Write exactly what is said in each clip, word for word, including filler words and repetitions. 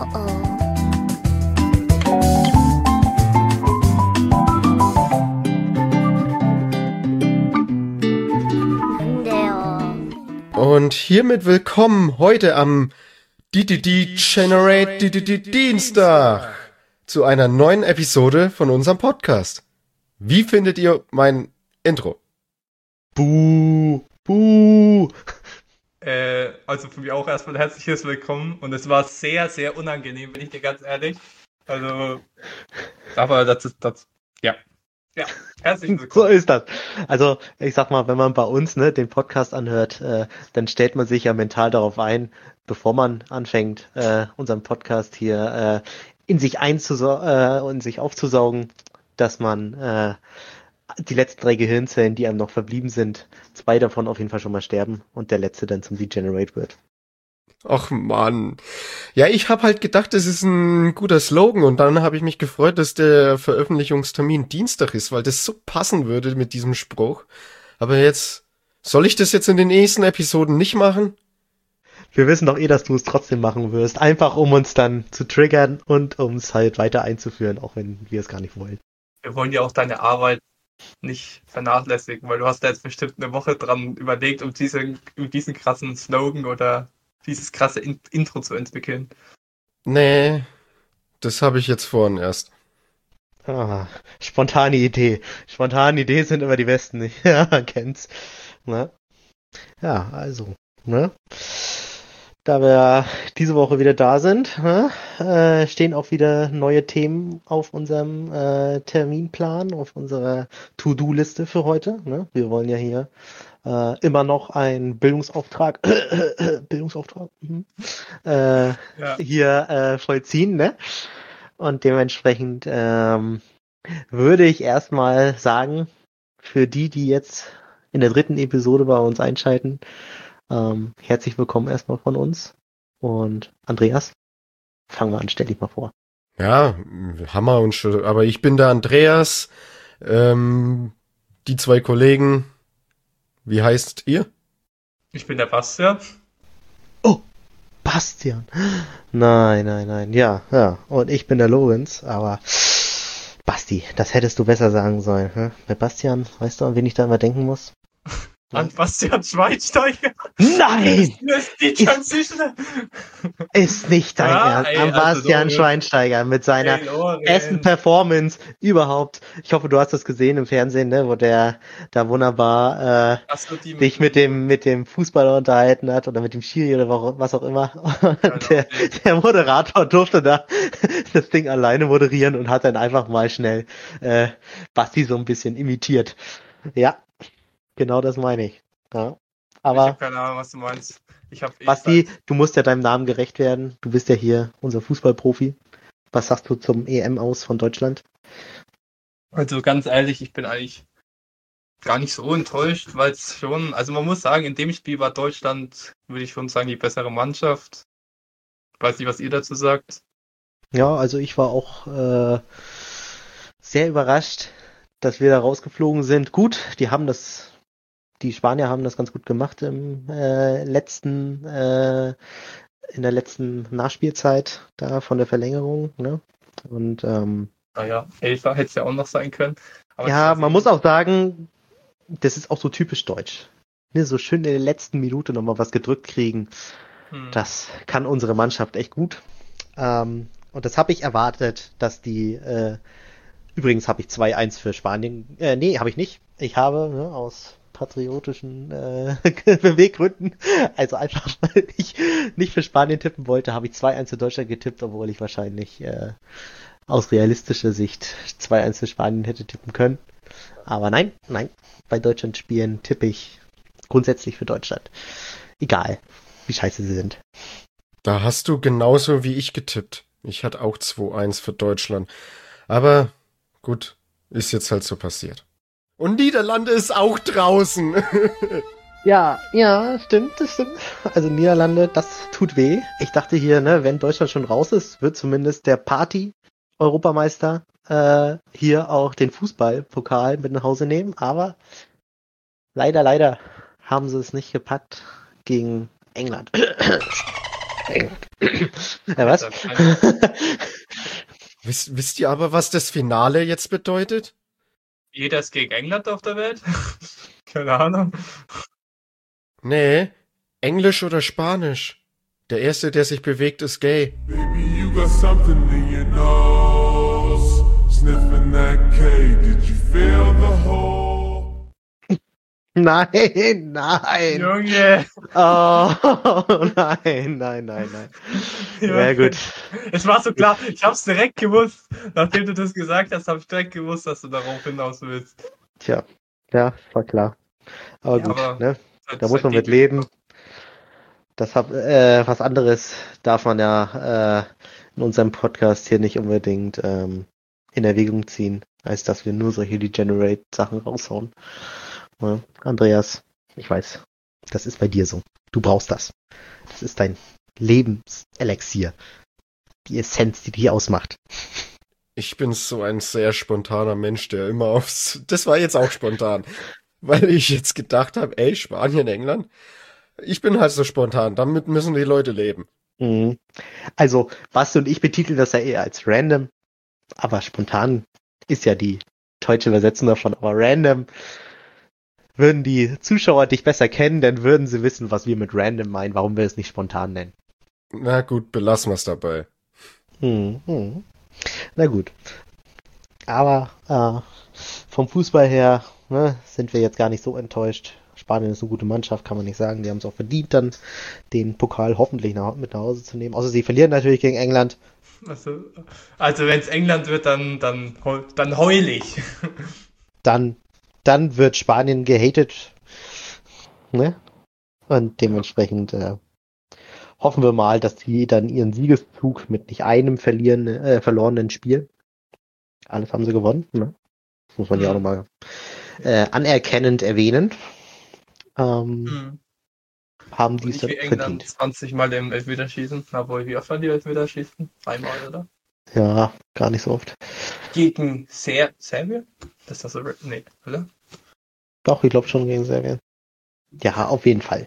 Oh oh. Und hiermit willkommen heute am D D D Generate D D D Dienstag zu einer neuen Episode von unserem Podcast. Wie findet ihr mein Intro? Buh, buh. Äh, also für mich auch erstmal ein herzliches Willkommen und es war sehr, sehr unangenehm, bin ich dir ganz ehrlich. Also, aber das ist, das, ja. Ja, herzlich willkommen. So ist das. Also, ich sag mal, wenn man bei uns ne, den Podcast anhört, äh, dann stellt man sich ja mental darauf ein, bevor man anfängt, äh, unseren Podcast hier äh, in sich einzusaugen äh, und sich aufzusaugen, dass man äh, die letzten drei Gehirnzellen, die einem noch verblieben sind, zwei davon auf jeden Fall schon mal sterben und der letzte dann zum Degenerate wird. Ach Mann. Ja, ich habe halt gedacht, das ist ein guter Slogan und dann habe ich mich gefreut, dass der Veröffentlichungstermin Dienstag ist, weil das so passen würde mit diesem Spruch. Aber jetzt, soll ich das jetzt in den nächsten Episoden nicht machen? Wir wissen doch eh, dass du es trotzdem machen wirst, einfach um uns dann zu triggern und um es halt weiter einzuführen, auch wenn wir es gar nicht wollen. Wir wollen ja auch deine Arbeit nicht vernachlässigen, weil du hast da jetzt bestimmt eine Woche dran überlegt, um diesen, um diesen krassen Slogan oder dieses krasse In- Intro zu entwickeln. Nee, das habe ich jetzt vorhin erst. Ah, spontane Idee. Spontane Ideen sind immer die besten. Ja, man kennt's. Ne? Ja, also, ne? Da wir diese Woche wieder da sind, ne, äh, stehen auch wieder neue Themen auf unserem äh, Terminplan, auf unserer To-Do-Liste für heute. Ne? Wir wollen ja hier äh, immer noch einen Bildungsauftrag, Bildungsauftrag, mhm, äh, Ja. hier äh, vollziehen, ne? Und dementsprechend ähm, würde ich erstmal sagen, für die, die jetzt in der dritten Episode bei uns einschalten, ähm, herzlich willkommen erstmal von uns. Und Andreas, fangen wir an, stell dich mal vor. Ja, Hammer und schon, aber ich bin der Andreas, ähm, die zwei Kollegen, wie heißt ihr? Ich bin der Bastian. Bastian. Nein, nein, nein. Ja, ja. Und ich bin der Lorenz, aber Basti, das hättest du besser sagen sollen. Hm? Bei Bastian, weißt du, an wen ich da immer denken muss? An Bastian Schweinsteiger. Nein! Das ist die Transition. Ist nicht dein Ja, Ernst. ey, An also Bastian Lorenz. Schweinsteiger mit seiner Hey, Lorenz. besten Performance überhaupt. Ich hoffe, du hast das gesehen im Fernsehen, ne, wo der da wunderbar äh, Hast du die sich mit dem mit dem Fußballer unterhalten hat oder mit dem Schiri oder wa- was auch immer. Und der, der Moderator durfte da das Ding alleine moderieren und hat dann einfach mal schnell äh, Basti so ein bisschen imitiert. Ja, genau das meine ich. Ja. Ich Aber habe keine Ahnung, was du meinst. Ich habe Basti, du musst ja deinem Namen gerecht werden. Du bist ja hier unser Fußballprofi. Was sagst du zum E M aus von Deutschland? Also ganz ehrlich, ich bin eigentlich gar nicht so enttäuscht, weil es schon, also man muss sagen, in dem Spiel war Deutschland, würde ich schon sagen, die bessere Mannschaft. Ich weiß nicht, was ihr dazu sagt. Ja, also ich war auch äh, sehr überrascht, dass wir da rausgeflogen sind. Gut, die haben das, die Spanier haben das ganz gut gemacht im äh, letzten, äh, in der letzten Nachspielzeit da von der Verlängerung. Ne? Und ähm, Naja, Elfer hätte es ja auch noch sein können. Aber ja, das- man muss auch sagen, das ist auch so typisch deutsch. Ne, so schön in der letzten Minute nochmal was gedrückt kriegen. Hm. Das kann unsere Mannschaft echt gut. Ähm, und das habe ich erwartet, dass die, äh, übrigens habe ich zwei eins für Spanien, äh, nee, habe ich nicht. Ich habe ne, aus patriotischen äh, Beweggründen, also einfach, weil ich nicht für Spanien tippen wollte, habe ich zwei eins für Deutschland getippt, obwohl ich wahrscheinlich äh, aus realistischer Sicht zwei eins für Spanien hätte tippen können. Aber nein, nein, bei Deutschland spielen tippe ich grundsätzlich für Deutschland. Egal, wie scheiße sie sind. Da hast du genauso wie ich getippt. Ich hatte auch zwei eins für Deutschland. Aber gut, ist jetzt halt so passiert. Und Niederlande ist auch draußen. Ja, ja, stimmt, das stimmt. Also Niederlande, das tut weh. Ich dachte hier, ne, wenn Deutschland schon raus ist, wird zumindest der Party-Europameister äh, hier auch den Fußballpokal mit nach Hause nehmen. Aber leider, leider haben sie es nicht gepackt gegen England. Ja, was? Wisst, wisst ihr aber, was das Finale jetzt bedeutet? Jeder ist gegen England auf der Welt? Keine Ahnung. Nee, Englisch oder Spanisch. Der Erste, der sich bewegt, ist gay. Baby, you got something in your nose. Sniffing that K, did you feel the hole? Nein, nein. Junge! Oh, nein, nein, nein, nein. Ja, gut. Es war so klar, ich hab's direkt gewusst. Nachdem du das gesagt hast, habe ich direkt gewusst, dass du darauf hinaus willst. Tja, ja, war klar. Aber Ja, gut, aber ne? halt Da muss man mit seitdem- leben. Das hab, äh, was anderes darf man ja äh, in unserem Podcast hier nicht unbedingt ähm, in Erwägung ziehen, als dass wir nur solche Degenerate-Sachen raushauen. Ja, Andreas, ich weiß, das ist bei dir so. Du brauchst das. Das ist dein Lebenselixier. Die Essenz, die dich ausmacht. Ich bin so ein sehr spontaner Mensch, der immer aufs... Das war jetzt auch spontan, weil ich jetzt gedacht habe, ey, Spanien, England. Ich bin halt so spontan, damit müssen die Leute leben. Mhm. Also, Basti und ich betiteln das ja eher als random, aber spontan ist ja die deutsche Übersetzung davon, aber random. Würden die Zuschauer dich besser kennen, dann würden sie wissen, was wir mit random meinen, warum wir es nicht spontan nennen. Na gut, belassen wir es dabei. Hm, hm. Na gut. Aber äh, vom Fußball her ne, sind wir jetzt gar nicht so enttäuscht. Spanien ist eine gute Mannschaft, kann man nicht sagen. Die haben es auch verdient, dann den Pokal hoffentlich nach, mit nach Hause zu nehmen. Außer sie verlieren natürlich gegen England. Also, also wenn es England wird, dann, dann, heul- dann heul ich. Dann, dann wird Spanien gehatet. Ne? Und dementsprechend äh, hoffen wir mal, dass die dann ihren Siegeszug mit nicht einem verlieren, äh, verlorenen Spiel. Alles haben sie gewonnen. Ne? Das muss man ja auch nochmal äh, anerkennend erwähnen. Ähm, Hm. haben die Und es nicht wie dann England verdient. zwanzig Mal im Elfmeterschießen. Obwohl, wie oft waren die Elfmeterschießen? Einmal, oder? Ja, gar nicht so oft. Gegen Ser Serbien? Das ist das so? Nee, oder? Doch, ich glaube schon gegen Serbien. Ja, auf jeden Fall.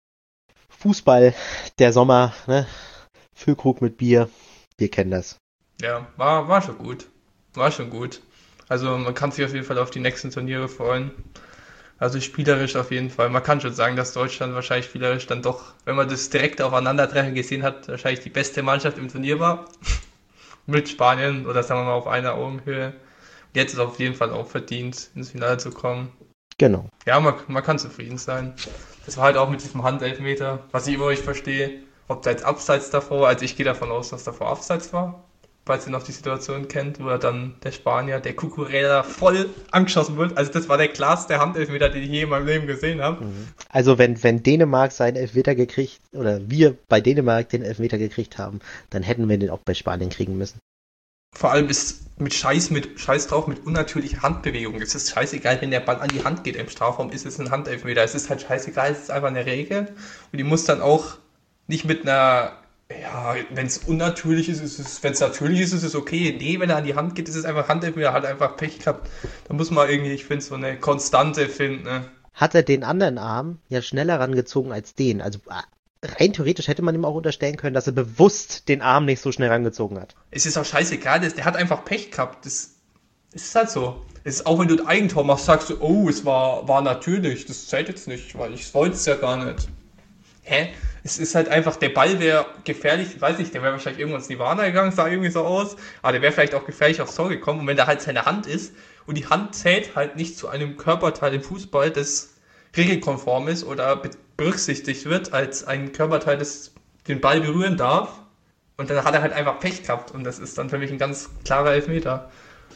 Fußball, der Sommer, ne? Füllkrug mit Bier. Wir kennen das. Ja, war, war schon gut. War schon gut. Also man kann sich auf jeden Fall auf die nächsten Turniere freuen. Also spielerisch auf jeden Fall. Man kann schon sagen, dass Deutschland wahrscheinlich spielerisch dann doch, wenn man das direkte Aufeinandertreffen gesehen hat, wahrscheinlich die beste Mannschaft im Turnier war. Mit Spanien oder sagen wir mal auf einer Augenhöhe. Und jetzt ist auf jeden Fall auch verdient, ins Finale zu kommen. Genau. Ja, man, man kann zufrieden sein. Das war halt auch mit diesem Handelfmeter, was ich immer nicht verstehe, ob da jetzt Abseits davor war. Also ich gehe davon aus, dass davor Abseits war, falls ihr noch die Situation kennt, wo er dann der Spanier, der Cucurella, voll angeschossen wird. Also das war der klarste Handelfmeter, den ich je in meinem Leben gesehen habe. Also wenn, wenn Dänemark seinen Elfmeter gekriegt, oder wir bei Dänemark den Elfmeter gekriegt haben, dann hätten wir den auch bei Spanien kriegen müssen. Vor allem ist mit Scheiß, mit Scheiß drauf, mit unnatürlicher Handbewegung. Es ist scheißegal, wenn der Ball an die Hand geht im Strafraum, ist es ein Handelfmeter. Es ist halt scheißegal, es ist einfach eine Regel. Und die muss dann auch nicht mit einer, ja, wenn es unnatürlich ist, ist es, wenn es natürlich ist, ist es okay. Nee, wenn er an die Hand geht, ist es einfach Handelfmeter, hat einfach Pech gehabt. Da muss man irgendwie, ich finde, so eine Konstante finden, ne? Hat er den anderen Arm ja schneller rangezogen als den. Also rein theoretisch hätte man ihm auch unterstellen können, dass er bewusst den Arm nicht so schnell rangezogen hat. Es ist auch scheißegal, das, der hat einfach Pech gehabt. Das, das ist halt so. Es ist auch wenn du ein Eigentor machst, sagst du, oh, es war, war natürlich, das zählt jetzt nicht, weil ich wollte es ja gar nicht. Hä? Es ist halt einfach, der Ball wäre gefährlich, weiß nicht, der wäre wahrscheinlich irgendwann ins Nirvana gegangen, sah irgendwie so aus, aber der wäre vielleicht auch gefährlich aufs Tor gekommen. Und wenn da halt seine Hand ist und die Hand zählt halt nicht zu einem Körperteil im Fußball, das regelkonform ist oder be- berücksichtigt wird als ein Körperteil, das den Ball berühren darf. Und dann hat er halt einfach Pech gehabt. Und das ist dann für mich ein ganz klarer Elfmeter.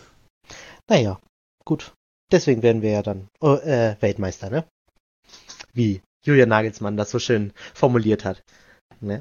Naja, gut. Deswegen werden wir ja dann oh, äh, Weltmeister, ne? Wie Julian Nagelsmann das so schön formuliert hat. Ne?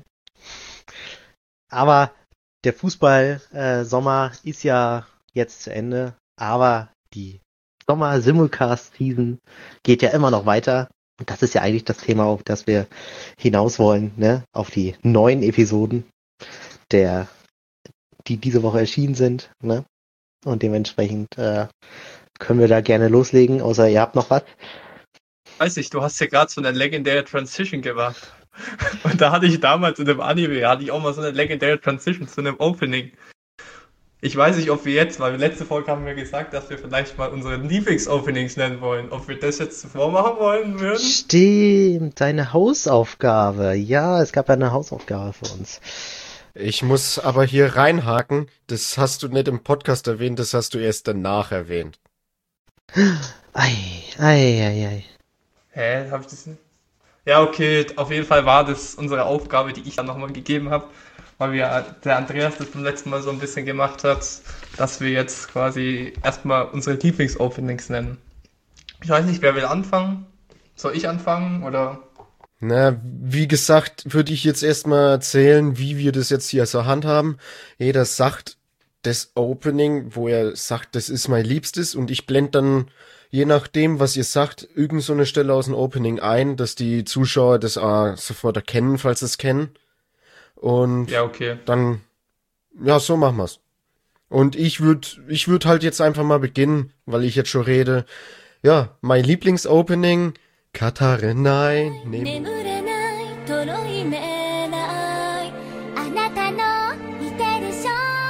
Aber der Fußball-Sommer äh, ist ja jetzt zu Ende. Aber die Sommer-Simulcast-Season geht ja immer noch weiter. Und das ist ja eigentlich das Thema, auf das wir hinaus wollen, ne? Auf die neuen Episoden, der, die diese Woche erschienen sind, ne? Und dementsprechend äh, können wir da gerne loslegen, außer ihr habt noch was. Weiß ich, du hast ja gerade so eine legendäre Transition gemacht. Und da hatte ich damals in dem Anime, hatte ich auch mal so eine legendäre Transition zu einem Opening. Ich weiß nicht, ob wir jetzt, weil letzte Folge haben wir gesagt, dass wir vielleicht mal unsere Lieblings-Openings nennen wollen. Ob wir das jetzt zuvor machen wollen würden? Stimmt, deine Hausaufgabe. Ja, es gab ja eine Hausaufgabe für uns. Ich muss aber hier reinhaken. Das hast du nicht im Podcast erwähnt, das hast du erst danach erwähnt. Ei, ei, ei, ei. Hä, hab ich das nicht? Ja, okay, auf jeden Fall war das unsere Aufgabe, die ich dann nochmal gegeben habe, weil wir, der Andreas das beim letzten Mal so ein bisschen gemacht hat, dass wir jetzt quasi erstmal unsere Lieblings-Openings nennen. Ich weiß nicht, wer will anfangen? Soll ich anfangen, oder? Na, wie gesagt, würde ich jetzt erstmal erzählen, wie wir das jetzt hier so handhaben. Jeder sagt das Opening, wo er sagt, das ist mein Liebstes, und ich blende dann, je nachdem, was ihr sagt, irgend so eine Stelle aus dem Opening ein, dass die Zuschauer das äh, sofort erkennen, falls sie es kennen. Und Ja, okay. dann, ja, so machen wir's. Und ich würde ich würd halt jetzt einfach mal beginnen, weil ich jetzt schon rede. Ja, mein Lieblings-Opening, Katarinai, neben 眠れないとろいめないあなたの似てる正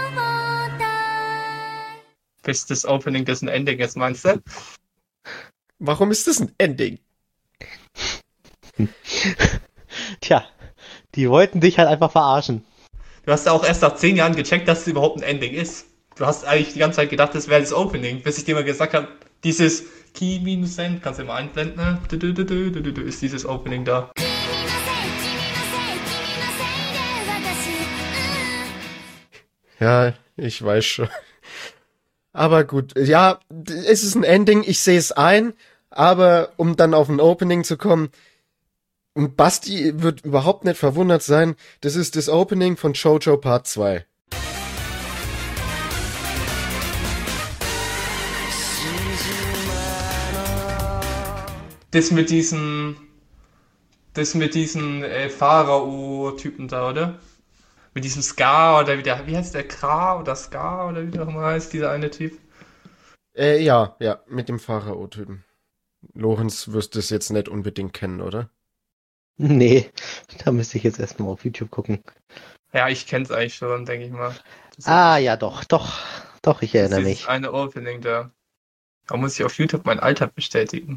体 Bis das Opening, das ein Ending ist, meinst du? Warum ist das ein Ending? Tja, die wollten dich halt einfach verarschen. Du hast ja auch erst nach zehn Jahren gecheckt, dass es überhaupt ein Ending ist. Du hast eigentlich die ganze Zeit gedacht, das wäre das Opening, bis ich dir mal gesagt habe, dieses Ki-Sen, kannst du mal einblenden, ne? Du, du, du, du, du, du, du, ist dieses Opening da. 君のせい君のせい君のせいで私 Ja, ich weiß schon. Aber gut, ja, es ist ein Ending, ich sehe es ein, aber um dann auf ein Opening zu kommen, und Basti wird überhaupt nicht verwundert sein, das ist das Opening von JoJo Part zwei. Das mit diesen, das mit diesen äh, Pharao-Typen da, oder? Mit diesem Scar oder wie der, wie heißt der, Kra oder Scar oder wie der auch immer heißt, dieser eine Typ. Äh, ja, ja, mit dem Pharao-Typen. Lorenz wirst es jetzt nicht unbedingt kennen, oder? Nee, da müsste ich jetzt erstmal auf YouTube gucken. Ja, ich kenn's eigentlich schon, denke ich mal. Das Ah, ja, doch, doch, doch, ich ist erinnere dieses mich. eine Opening da. Da muss ich auf YouTube mein Alter bestätigen.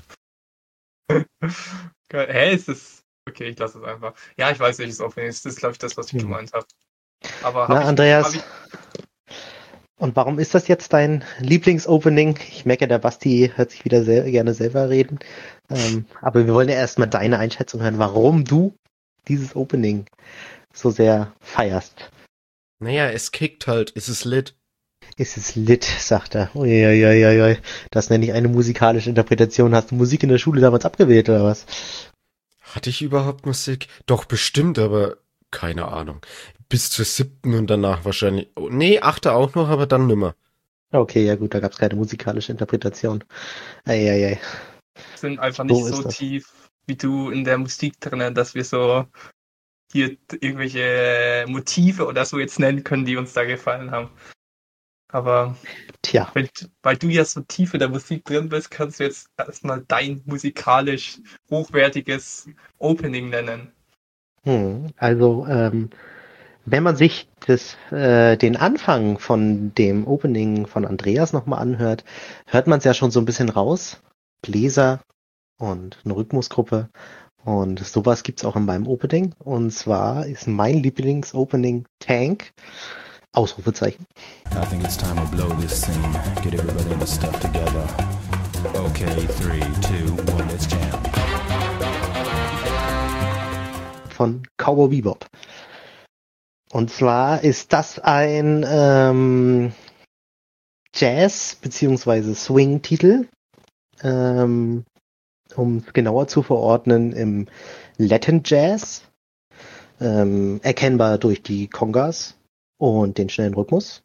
Geil. Hä, ist das... Okay, ich lasse es einfach. Ja, ich weiß welches Opening ist. Das ist, glaube ich, das, was ich Hm. gemeint habe. Aber Na, hab ich, Andreas, hab ich, und warum ist das jetzt dein Lieblingsopening? Ich merke, der Basti hört sich wieder sehr gerne selber reden. Ähm, aber wir wollen ja erstmal deine Einschätzung hören, warum du dieses Opening so sehr feierst. Naja, es kickt halt, es ist lit. Ist es lit, sagt er. Uiuiuiui. Das nenne ich eine musikalische Interpretation. Hast du Musik in der Schule damals abgewählt, oder was? Hatte ich überhaupt Musik? Doch, bestimmt, aber keine Ahnung. Bis zur siebten und danach wahrscheinlich. Oh, nee, achte auch noch, aber dann nimmer. Okay, ja gut, da gab es keine musikalische Interpretation. Eieiei. sind einfach nicht So ist so das. tief wie du in der Musik drin, dass wir so hier t- irgendwelche Motive oder so jetzt nennen können, die uns da gefallen haben. Aber Tja, weil, weil du ja so tief in der Musik drin bist, kannst du jetzt erstmal dein musikalisch hochwertiges Opening nennen. hm, also ähm, wenn man sich das, äh, den Anfang von dem Opening von Andreas nochmal anhört, hört man es ja schon so ein bisschen raus. Bläser und eine Rhythmusgruppe und sowas gibt's auch in meinem Opening. Und zwar ist mein Lieblings-Opening Tank. Ausrufezeichen. I think it's time to blow this scene. Get everybody in the stuff together. Okay, three, two, one, let's jam. Von Cowboy Bebop. Und zwar ist das ein ähm, Jazz- bzw. Swing-Titel, ähm, um es genauer zu verordnen, im Latin Jazz, ähm, erkennbar durch die Congas und den schnellen Rhythmus.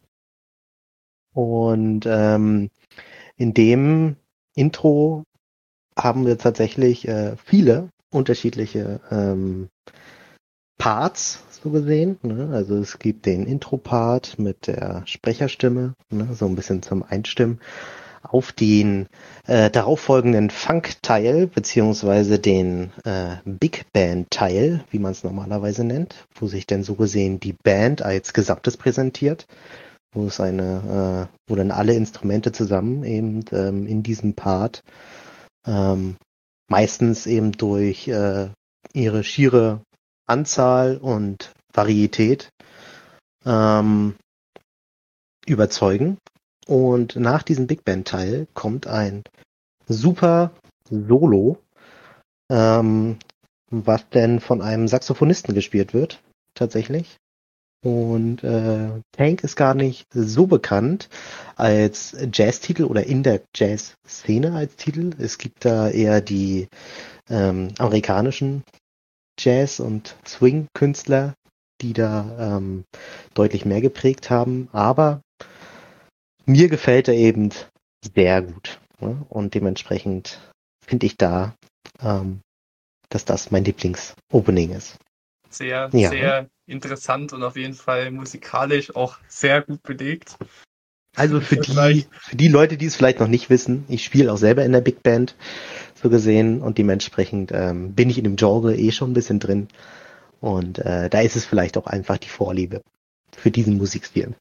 Und ähm, in dem Intro haben wir tatsächlich äh, viele unterschiedliche ähm, Parts, so gesehen. Ne? Also es gibt den Intro-Part mit der Sprecherstimme, ne? So ein bisschen zum Einstimmen. auf den äh, darauffolgenden Funk-Teil, beziehungsweise den äh, Big Band-Teil, wie man es normalerweise nennt, wo sich denn so gesehen die Band als Gesamtes präsentiert, wo es eine, äh, wo dann alle Instrumente zusammen eben ähm, in diesem Part ähm, meistens eben durch äh, ihre schiere Anzahl und Varietät ähm, überzeugen. Und nach diesem Big Band Teil kommt ein super Solo, ähm, was denn von einem Saxophonisten gespielt wird, tatsächlich. Und äh, Tank ist gar nicht so bekannt als Jazz-Titel oder in der Jazz-Szene als Titel. Es gibt da eher die ähm, amerikanischen Jazz- und Swing-Künstler, die da ähm, deutlich mehr geprägt haben. Aber mir gefällt er eben sehr gut. Ne? Und dementsprechend finde ich da, ähm, dass das mein Lieblings-Opening ist. Sehr, Ja. sehr interessant und auf jeden Fall musikalisch auch sehr gut belegt. Also für die, Vielleicht. für die Leute, die es vielleicht noch nicht wissen, ich spiele auch selber in der Big Band, so gesehen, und dementsprechend ähm, bin ich in dem Genre eh schon ein bisschen drin. Und äh, da ist es vielleicht auch einfach die Vorliebe für diesen Musikstil.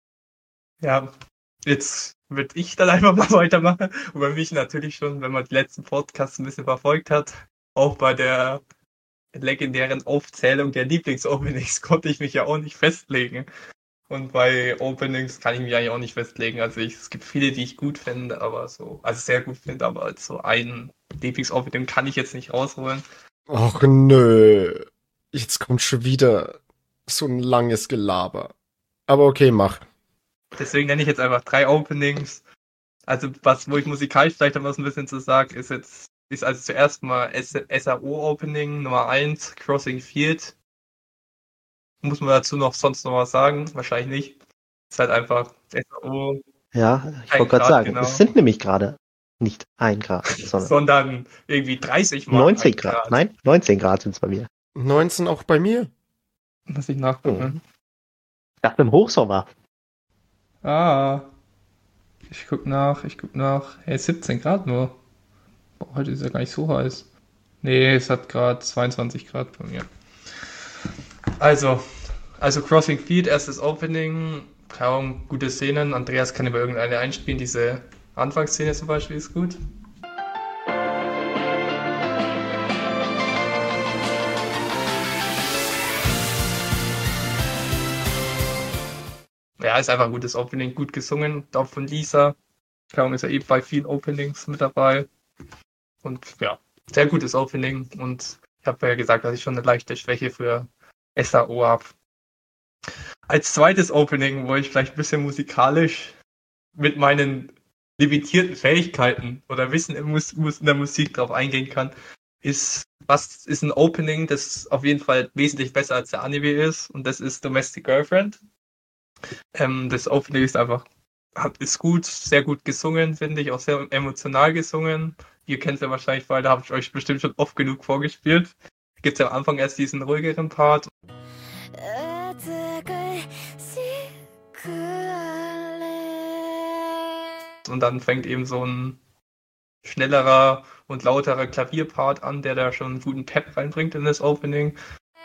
Ja, jetzt würde ich dann einfach mal weitermachen. Und bei mich natürlich schon, wenn man die letzten Podcasts ein bisschen verfolgt hat, auch bei der legendären Aufzählung der Lieblingsopenings konnte ich mich ja auch nicht festlegen. Und bei Openings kann ich mich eigentlich auch nicht festlegen. Also ich, es gibt viele, die ich gut finde, aber so, also sehr gut finde, aber als so ein Lieblingsopening kann ich jetzt nicht rausholen. Ach nö. Jetzt kommt schon wieder so ein langes Gelaber. Aber okay, mach. Deswegen nenne ich jetzt einfach drei Openings. Also was, wo ich musikalisch vielleicht noch was ein bisschen zu sagen, ist jetzt, ist also zuerst mal S A O-Opening Nummer eins, Crossing Field. Muss man dazu noch sonst noch was sagen? Wahrscheinlich nicht. Ist halt einfach S A O, Ja, ich Ein wollte gerade Grad, sagen, genau. es sind nämlich gerade nicht ein Grad, sondern sondern irgendwie dreißig Mal neunzehn ein Grad. Nein, neunzehn Grad sind es bei mir. neunzehn auch bei mir. Muss ich nachgucken. Ich dachte im Hochsommer. Ah. Ich guck nach, ich guck nach. Hey, siebzehn Grad nur. Boah, heute ist ja gar nicht so heiß. Nee, es hat gerade zweiundzwanzig Grad bei mir. Also, also Crossing Field, erstes Opening. Kaum gute Szenen. Andreas kann über irgendeine einspielen. Diese Anfangsszene zum Beispiel ist gut. Ja, ist einfach ein gutes Opening, gut gesungen, auch von Lisa. Kaum ist ja eben bei vielen Openings mit dabei. Und ja, sehr gutes Opening. Und ich habe ja gesagt, dass ich schon eine leichte Schwäche für S A O habe. Als zweites Opening, wo ich vielleicht ein bisschen musikalisch mit meinen limitierten Fähigkeiten oder Wissen in, Mus- Mus- in der Musik drauf eingehen kann, ist, was ist ein Opening, das auf jeden Fall wesentlich besser als der Anime ist. Und das ist Domestic Girlfriend. Ähm, das Opening ist einfach, hat, ist gut, sehr gut gesungen, finde ich, auch sehr emotional gesungen. Ihr kennt es ja wahrscheinlich, weil da habe ich euch bestimmt schon oft genug vorgespielt. Gibt es am Anfang erst diesen ruhigeren Part. Und dann fängt eben so ein schnellerer und lauterer Klavierpart an, der da schon einen guten Pep reinbringt in das Opening.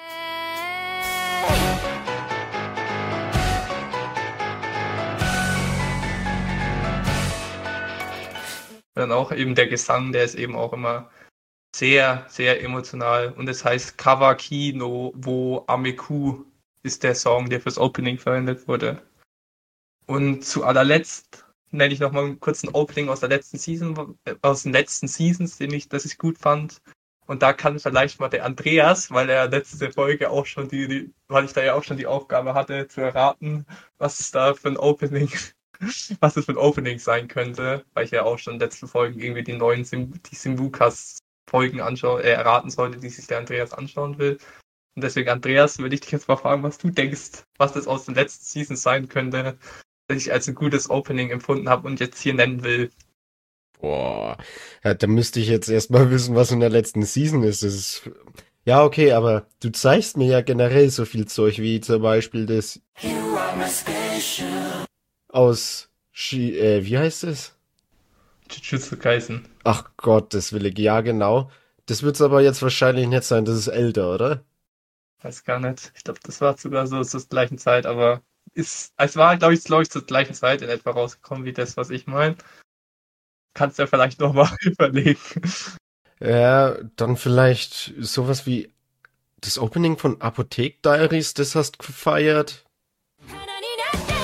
Dann auch eben der Gesang, der ist eben auch immer sehr, sehr emotional. Und es heißt Kawaki no wo Ameku ist der Song, der fürs Opening verwendet wurde. Und zu allerletzt nenne ich nochmal einen kurzen Opening aus der letzten Season, aus den letzten Seasons, den ich, das ich gut fand. Und da kann vielleicht mal der Andreas, weil er letzte Folge auch schon die, die weil ich da ja auch schon die Aufgabe hatte, zu erraten, was es da für ein Opening was es für ein Opening sein könnte, weil ich ja auch schon in den letzten Folgen irgendwie die neuen Sim- die Simbukas-Folgen anschauen, äh, erraten sollte, die sich der Andreas anschauen will. Und deswegen, Andreas, würde ich dich jetzt mal fragen, was du denkst, was das aus den letzten Seasons sein könnte, das ich als ein gutes Opening empfunden habe und jetzt hier nennen will. Boah, ja, da müsste ich jetzt erstmal wissen, was in der letzten Season ist. Das ist. Ja, okay, aber du zeigst mir ja generell so viel Zeug, wie zum Beispiel das aus Shi, äh, wie heißt es? Jujutsu Kaisen. Ach Gott, das will ich. Ja, genau. Das wird's aber jetzt wahrscheinlich nicht sein. Das ist älter, oder? Weiß gar nicht. Ich glaube, das war sogar so zur gleichen Zeit, aber ist, es war, glaube ich, glaube ich, zur gleichen Zeit in etwa rausgekommen, wie das, was ich meine. Kannst ja vielleicht nochmal überlegen. Ja, dann vielleicht sowas wie das Opening von Apotheke Diaries, das hast du gefeiert. 花になって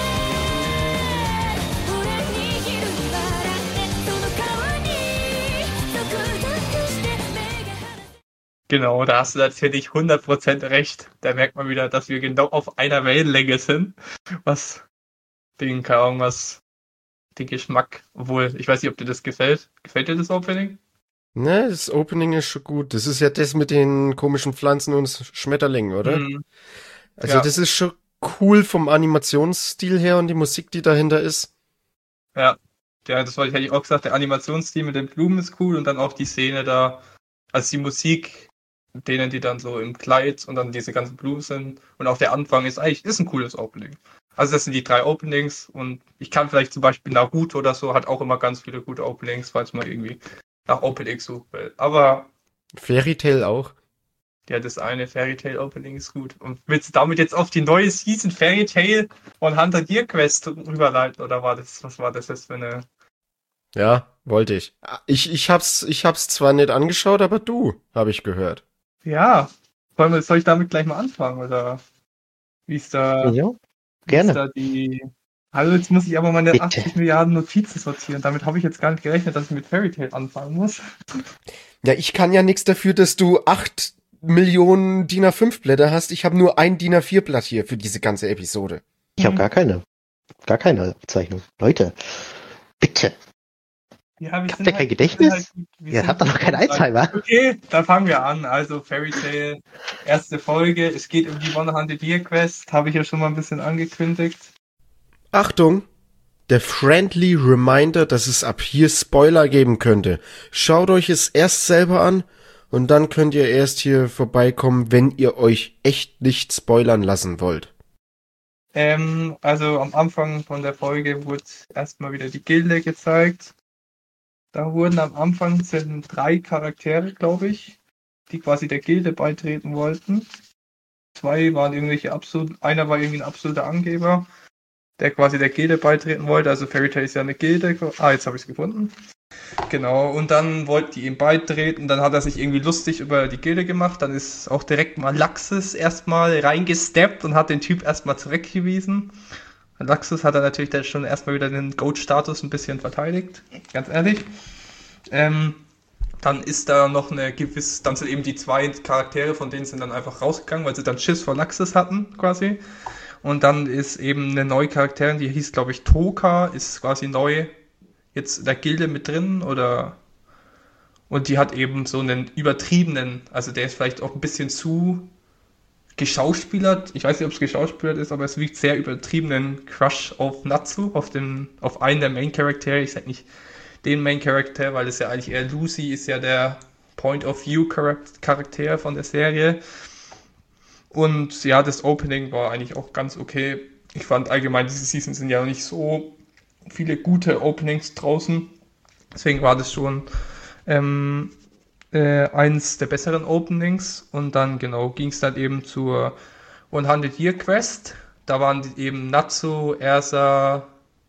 俺に言う笑ってその顔にゾクゾクして目が離せ Genau, da hast du natürlich hundert Prozent recht. Da merkt man wieder, dass wir genau auf einer Wellenlänge sind, was den, keine Ahnung, was den Geschmack, obwohl, ich weiß nicht, ob dir das gefällt. Gefällt dir das Opening? Ne, das Opening ist schon gut. Das ist ja das mit den komischen Pflanzen und Schmetterlingen, oder? Mhm. Also Ja. das ist schon cool vom Animationsstil her und die Musik, die dahinter ist. Ja, ja, das wollte ich, hätte ich auch gesagt, der Animationsstil mit den Blumen ist cool und dann auch die Szene da, also die Musik, denen die dann so im Kleid und dann diese ganzen Blumen sind und auch der Anfang ist eigentlich, ist ein cooles Opening. Also das sind die drei Openings und ich kann vielleicht zum Beispiel Naruto oder so, hat auch immer ganz viele gute Openings, falls man irgendwie nach Openings suchen will. Aber Fairy Tail auch. ja, das eine Fairy Tail Opening ist gut. Und willst du damit jetzt auf die neue Season Fairy Tail und Hunter Deer Quest rüberleiten oder war das, was war das jetzt für eine... Ja, wollte ich. Ich, ich hab's, ich hab's zwar nicht angeschaut, aber du, habe ich gehört. Ja, wollen wir, soll ich damit gleich mal anfangen, oder wie ist da, Ja, wie ist gerne. da die... Also jetzt muss ich aber meine Bitte. achtzig Milliarden Notizen sortieren. Damit habe ich jetzt gar nicht gerechnet, dass ich mit Fairy Tail anfangen muss. Ja, ich kann ja nichts dafür, dass du acht Millionen D I N A fünf Blätter hast. Ich habe nur ein D I N A vier Blatt hier für diese ganze Episode. Ich habe gar keine. Gar keine Bezeichnung. Leute, bitte. Ja, wir Habt sind ihr kein halt- Gedächtnis? wir sind halt- wir Ihr sind habt doch noch keinen halt- Alzheimer. Okay, dann fangen wir an. Also Fairy Tail, erste Folge. Es geht um die One-Handed Deer Quest. Habe ich ja schon mal ein bisschen angekündigt. Achtung! Der friendly Reminder, dass es ab hier Spoiler geben könnte. Schaut euch es erst selber an und dann könnt ihr erst hier vorbeikommen, wenn ihr euch echt nicht spoilern lassen wollt. Ähm, also am Anfang von der Folge wurde erstmal wieder die Gilde gezeigt. Da wurden am Anfang sind drei Charaktere, glaube ich, die quasi der Gilde beitreten wollten. Zwei waren irgendwelche absolut, einer war irgendwie ein absoluter Angeber, der quasi der Gilde beitreten wollte. Also Fairy Tail ist ja eine Gilde. Ah, jetzt habe ich es gefunden. Genau, und dann wollten die ihm beitreten, dann hat er sich irgendwie lustig über die Gilde gemacht, dann ist auch direkt mal Laxus erstmal reingesteppt und hat den Typ erstmal zurückgewiesen. Und Laxus hat er natürlich dann schon erstmal wieder den Goat-Status ein bisschen verteidigt, ganz ehrlich. Ähm, dann ist da noch eine gewisse, dann sind eben die zwei Charaktere, von denen sind dann einfach rausgegangen, weil sie dann Schiss vor Laxus hatten, quasi. Und dann ist eben eine neue Charakterin, die hieß, glaube ich, Toka, ist quasi neu jetzt in der Gilde mit drin oder und die hat eben so einen übertriebenen, also der ist vielleicht auch ein bisschen zu geschauspielert, ich weiß nicht, ob es geschauspielert ist, aber es wiegt sehr übertriebenen Crush auf Natsu, auf den, auf einen der Main-Charaktere, ich sag nicht den Main-Charakter, weil es ja eigentlich eher Lucy ist ja der Point-of-View-Charakter von der Serie. Und ja, das Opening war eigentlich auch ganz okay. Ich fand allgemein, diese Season sind ja noch nicht so viele gute Openings draußen. Deswegen war das schon ähm, äh, eins der besseren Openings. Und dann genau ging es dann eben zur hundert Year Quest. Da waren die eben Natsu, Ersa,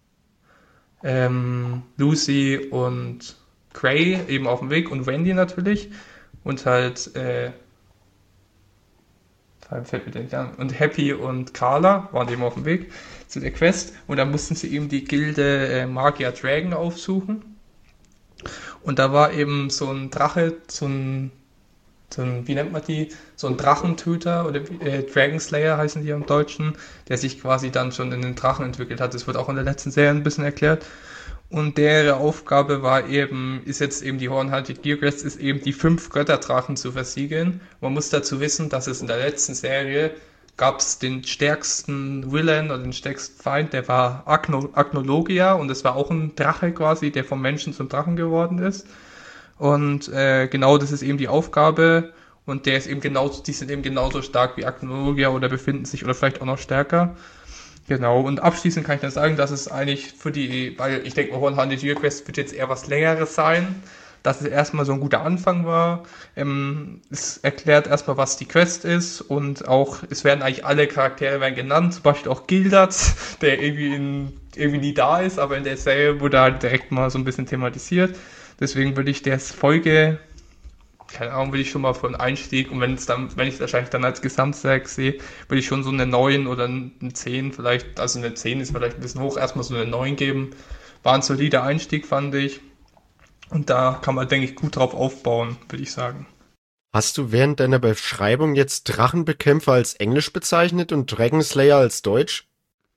ähm, Lucy und Gray eben auf dem Weg und Wendy natürlich. Und halt äh, fällt mir denn nicht an. Und Happy und Carla waren eben auf dem Weg zu der Quest und dann mussten sie eben die Gilde äh, Magia Dragon aufsuchen. Und da war eben so ein Drache, so ein, so ein wie nennt man die? So ein Drachentöter oder äh, Dragon Slayer heißen die im Deutschen, der sich quasi dann schon in den Drachen entwickelt hat. Das wird auch in der letzten Serie ein bisschen erklärt. Und deren Aufgabe war eben, ist jetzt eben die Hornhaltige Gear Quest, ist eben die fünf Götterdrachen zu versiegeln. Man muss dazu wissen, dass es in der letzten Serie gab es den stärksten Villain oder den stärksten Feind, der war Agno, Agnologia und das war auch ein Drache quasi, der vom Menschen zum Drachen geworden ist. Und äh, genau das ist eben die Aufgabe und der ist eben genauso, die sind eben genauso stark wie Agnologia oder befinden sich oder vielleicht auch noch stärker. Genau, und abschließend kann ich dann sagen, dass es eigentlich für die, weil ich denke mal, hundert Year Quest wird jetzt eher was Längeres sein, dass es erstmal so ein guter Anfang war. Ähm, es erklärt erstmal, was die Quest ist und auch, es werden eigentlich alle Charaktere werden genannt, zum Beispiel auch Gildat, der irgendwie, in, irgendwie nie da ist, aber in der Serie wurde halt direkt mal so ein bisschen thematisiert. Deswegen würde ich der Folge, keine Ahnung, will ich schon mal für einen Einstieg, und wenn es dann, wenn ich es wahrscheinlich dann als Gesamtwerk sehe, würde ich schon so eine neun oder eine zehn vielleicht, also eine zehn ist vielleicht ein bisschen hoch, erstmal so eine neun geben. War ein solider Einstieg, fand ich. Und da kann man, denke ich, gut drauf aufbauen, würde ich sagen. Hast du während deiner Beschreibung jetzt Drachenbekämpfer als Englisch bezeichnet und Dragon Slayer als Deutsch?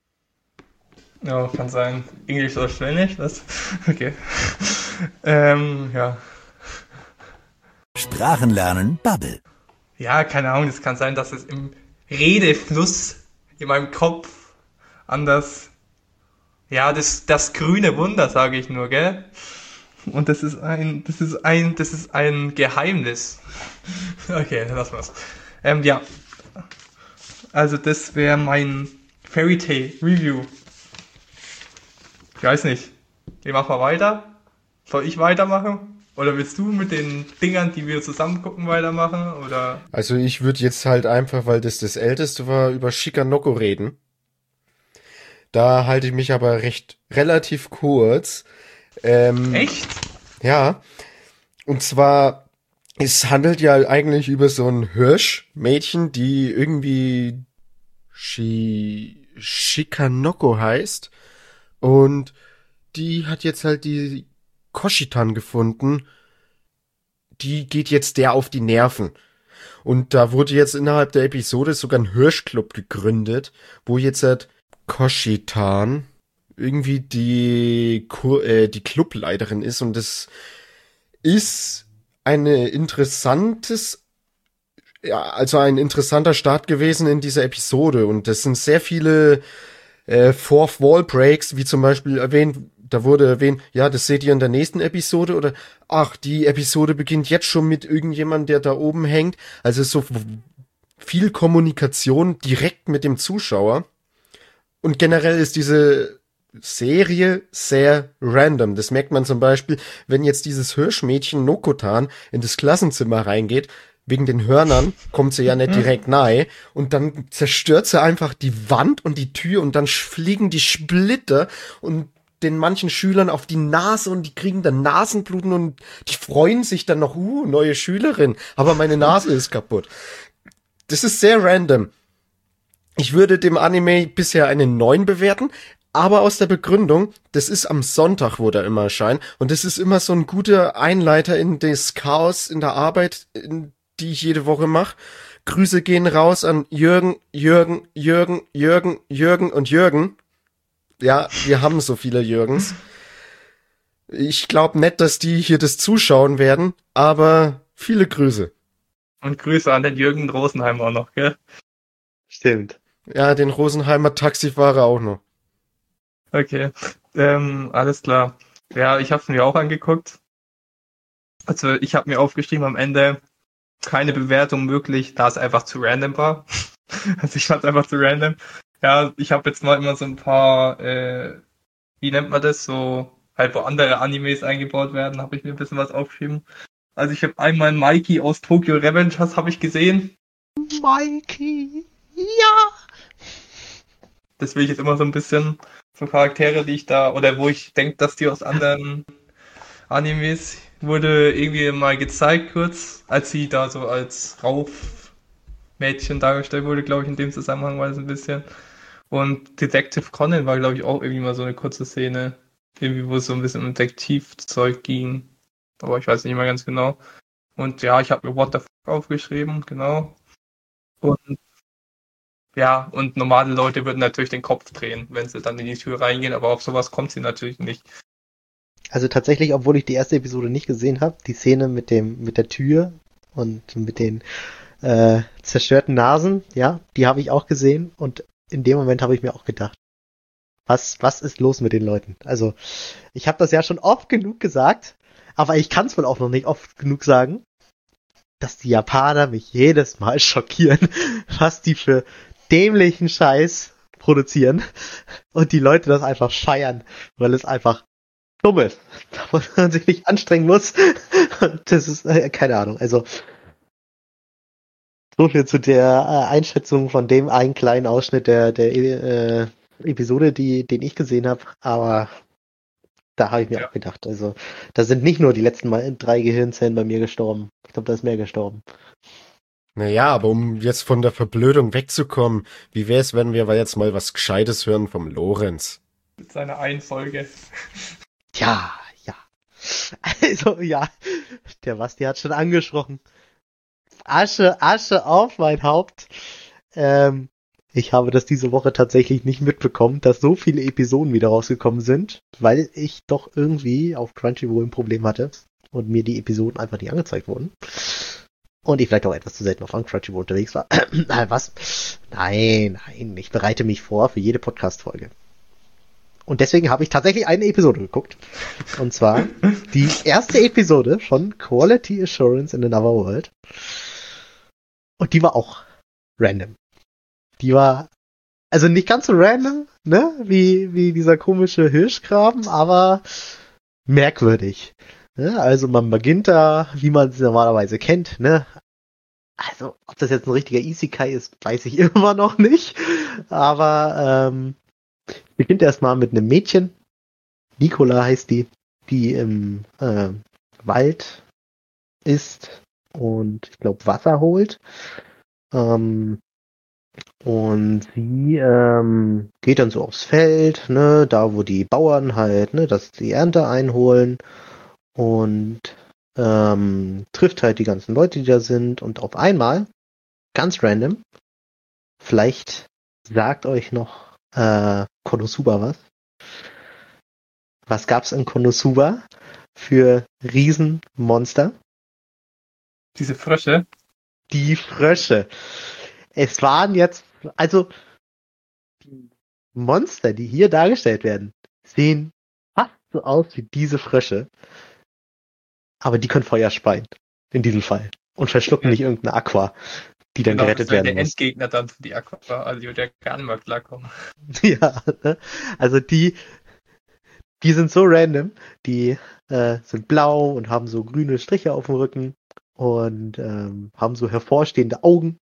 Ja, kann sein. Englisch oder Spanisch, was? Okay. ähm, ja. Sprachenlernen Bubble. Ja, keine Ahnung, es kann sein, dass es im Redefluss in meinem Kopf anders, ja, das, das grüne Wunder, sage ich nur, gell? Und das ist ein, das ist ein, das ist ein Geheimnis. Okay, lass mal's. Ähm, ja. Also das wäre mein Fairy Tail Review. Ich weiß nicht. Wie machen wir weiter? Soll ich weitermachen? Oder willst du mit den Dingern, die wir zusammen gucken, weitermachen? Oder? Also ich würde jetzt halt einfach, weil das das älteste war, über Shikanoko reden. Da halte ich mich aber recht relativ kurz. Ähm, Echt? Ja. Und zwar, es handelt ja eigentlich über so ein Hirschmädchen, die irgendwie Shi Shikanoko heißt. Und die hat jetzt halt die Koshitan gefunden. Die geht jetzt der auf die Nerven. Und da wurde jetzt innerhalb der Episode sogar ein Hirschclub gegründet, wo jetzt halt Koshitan irgendwie die Ku- äh, die Clubleiterin ist. Und das ist eine interessantes, ja, also ein interessanter Start gewesen in dieser Episode. Und das sind sehr viele äh, Fourth Wall Breaks, wie zum Beispiel erwähnt, da wurde erwähnt, ja, das seht ihr in der nächsten Episode, oder ach, die Episode beginnt jetzt schon mit irgendjemandem, der da oben hängt. Also so viel Kommunikation direkt mit dem Zuschauer. Und generell ist diese Serie sehr random. Das merkt man zum Beispiel, wenn jetzt dieses Hirschmädchen Nokotan in das Klassenzimmer reingeht. Wegen den Hörnern kommt sie ja nicht direkt nahe. Und dann zerstört sie einfach die Wand und die Tür und dann fliegen die Splitter und den manchen Schülern auf die Nase und die kriegen dann Nasenbluten und die freuen sich dann noch, uh, neue Schülerin, aber meine Nase ist kaputt. Das ist sehr random. Ich würde dem Anime bisher eine neun bewerten, aber aus der Begründung, das ist am Sonntag, wo der immer erscheint, und das ist immer so ein guter Einleiter in das Chaos in der Arbeit, in die ich jede Woche mache. Grüße gehen raus an Jürgen, Jürgen, Jürgen, Jürgen, Jürgen und Jürgen. Ja, wir haben so viele Jürgens. Ich glaube nicht, dass die hier das zuschauen werden, aber viele Grüße. Und Grüße an den Jürgen Rosenheim auch noch, gell? Stimmt. Ja, den Rosenheimer Taxifahrer auch noch. Okay, ähm, alles klar. Ja, ich habe es mir auch angeguckt. Also ich habe mir aufgeschrieben am Ende, keine Bewertung möglich, da es einfach zu random war. Also ich fand es einfach zu random. Ja, ich habe jetzt mal immer so ein paar, äh, wie nennt man das, so halt wo andere Animes eingebaut werden, habe ich mir ein bisschen was aufgeschrieben. Also ich habe einmal Mikey aus Tokyo Revengers habe ich gesehen. Mikey, ja. Das will ich jetzt immer so ein bisschen, so Charaktere, die ich da, oder wo ich denke, dass die aus anderen Animes, wurde irgendwie mal gezeigt kurz, als sie da so als Raufmädchen dargestellt wurde, glaube ich, in dem Zusammenhang war das ein bisschen. Und Detective Conan war, glaube ich, auch irgendwie mal so eine kurze Szene, irgendwie wo es so ein bisschen um Detektivzeug ging, aber ich weiß nicht mehr ganz genau. Und ja, ich habe mir What the Fuck aufgeschrieben, genau. Und ja, und normale Leute würden natürlich den Kopf drehen, wenn sie dann in die Tür reingehen, aber auf sowas kommt sie natürlich nicht. Also tatsächlich, obwohl ich die erste Episode nicht gesehen habe, die Szene mit dem mit der Tür und mit den äh, zerstörten Nasen, ja, die habe ich auch gesehen und in dem Moment habe ich mir auch gedacht, was was ist los mit den Leuten? Also ich habe das ja schon oft genug gesagt, aber ich kann es wohl auch noch nicht oft genug sagen, dass die Japaner mich jedes Mal schockieren, was die für dämlichen Scheiß produzieren und die Leute das einfach feiern, weil es einfach dumm ist, wo man sich nicht anstrengen muss. Und das ist, äh, keine Ahnung, also so viel zu der äh, Einschätzung von dem einen kleinen Ausschnitt der, der äh, Episode, die, den ich gesehen habe, aber da habe ich mir Ja. auch gedacht, also da sind nicht nur die letzten Mal drei Gehirnzellen bei mir gestorben. Ich glaube, da ist mehr gestorben. Naja, aber um jetzt von der Verblödung wegzukommen, wie wär's, wenn wir jetzt mal was Gescheites hören vom Lorenz? Mit seiner einen Folge. Ja, ja. Also, ja, der Basti hat schon angesprochen. Asche, Asche auf mein Haupt. Ähm, ich habe das diese Woche tatsächlich nicht mitbekommen, dass so viele Episoden wieder rausgekommen sind, weil ich doch irgendwie auf Crunchyroll ein Problem hatte und mir die Episoden einfach nicht angezeigt wurden. Und ich vielleicht auch etwas zu selten auf Crunchyroll unterwegs war. Äh, Was? Nein, nein, ich bereite mich vor für jede Podcast-Folge. Und deswegen habe ich tatsächlich eine Episode geguckt. Und zwar die erste Episode von Quality Assurance in Another World. Und die war auch random. Die war also nicht ganz so random, ne, wie, wie dieser komische Hirschgraben, aber merkwürdig. Ne? Also man beginnt da, wie man es normalerweise kennt, ne. Also, ob das jetzt ein richtiger Isekai ist, weiß ich immer noch nicht. Aber ähm, beginnt erstmal mit einem Mädchen. Nicola heißt die, die im äh, Wald ist und ich glaube Wasser holt. Ähm, und sie ähm, geht dann so aufs Feld, ne, da wo die Bauern halt, ne, dass die Ernte einholen und ähm, trifft halt die ganzen Leute, die da sind und auf einmal, ganz random, vielleicht sagt euch noch äh, Konosuba was. Was gab's in Konosuba für Riesenmonster? Diese Frösche. Die Frösche. Es waren jetzt, also die Monster, die hier dargestellt werden, sehen fast so aus wie diese Frösche. Aber die können Feuer speien. In diesem Fall. Und verschlucken nicht irgendeine Aqua, die dann Genau, gerettet das wäre werden der muss. Endgegner dann für die Aqua, also die wird ja gar nicht mehr klarkommen. Ja, ne? Also die, die sind so random. Die äh, sind blau und haben so grüne Striche auf dem Rücken und ähm, haben so hervorstehende Augen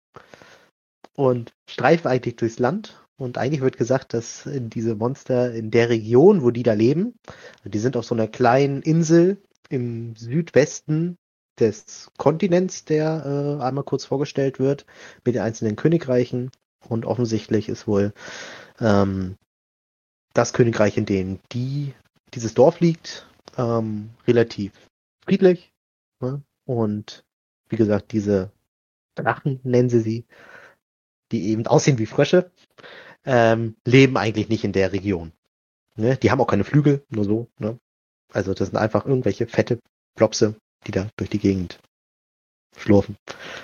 und streifen eigentlich durchs Land. Und eigentlich wird gesagt, dass diese Monster in der Region, wo die da leben, die sind auf so einer kleinen Insel im Südwesten des Kontinents, der äh, einmal kurz vorgestellt wird, mit den einzelnen Königreichen. Und offensichtlich ist wohl ähm, das Königreich, in dem die, dieses Dorf liegt, ähm, relativ friedlich. Ne? Und wie gesagt, diese Drachen, nennen sie sie, die eben aussehen wie Frösche, ähm, leben eigentlich nicht in der Region. Ne? Die haben auch keine Flügel, nur so. Ne? Also das sind einfach irgendwelche fette Plopse, die da durch die Gegend schlurfen.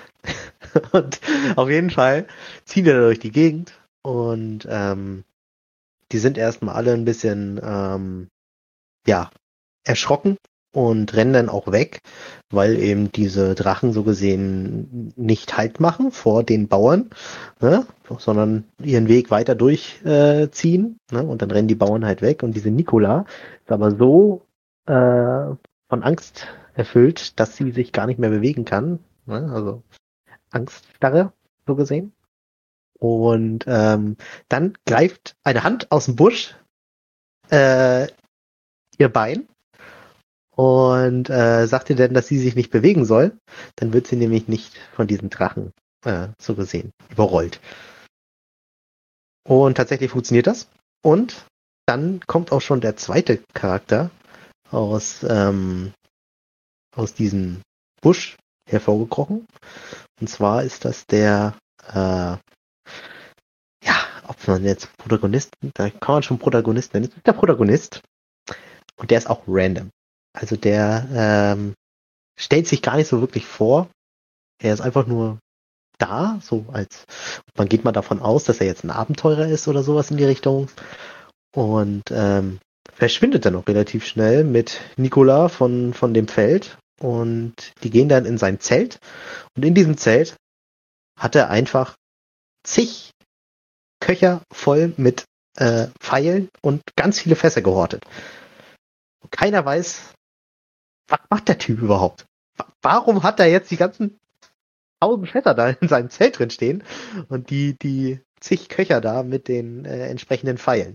Und auf jeden Fall ziehen die da durch die Gegend und ähm, die sind erstmal alle ein bisschen ähm, ja, erschrocken und rennen dann auch weg, weil eben diese Drachen so gesehen nicht Halt machen vor den Bauern, ne, sondern ihren Weg weiter durchziehen, äh, ziehen, ne, und dann rennen die Bauern halt weg und diese Nicola ist aber so äh, von Angst erfüllt, dass sie sich gar nicht mehr bewegen kann, ne, also Angststarre, so gesehen. Und ähm, dann greift eine Hand aus dem Busch äh, ihr Bein und äh, sagt ihr dann, dass sie sich nicht bewegen soll. Dann wird sie nämlich nicht von diesen Drachen, äh, so gesehen, überrollt. Und tatsächlich funktioniert das. Und dann kommt auch schon der zweite Charakter aus, ähm, aus diesem Busch hervorgekrochen. Und zwar ist das der, äh, ja, ob man jetzt Protagonist, da kann man schon Protagonist nennen. Das ist der Protagonist. Und der ist auch random. Also der ähm, stellt sich gar nicht so wirklich vor. Er ist einfach nur da, so als, man geht mal davon aus, dass er jetzt ein Abenteurer ist oder sowas in die Richtung. Und ähm, verschwindet dann auch relativ schnell mit Nicola von, von dem Feld. Und die gehen dann in sein Zelt. Und in diesem Zelt hat er einfach zig Köcher voll mit äh, Pfeilen und ganz viele Fässer gehortet. Und keiner weiß, was macht der Typ überhaupt? Wa- Warum hat er jetzt die ganzen tausend Fässer da in seinem Zelt drin stehen und die, die zig Köcher da mit den äh, entsprechenden Pfeilen?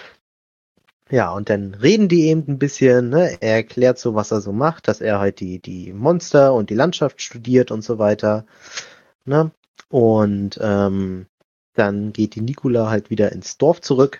Ja, und dann reden die eben ein bisschen, ne? Er erklärt so, was er so macht, dass er halt die, die Monster und die Landschaft studiert und so weiter, ne? Und ähm, dann geht die Nicola halt wieder ins Dorf zurück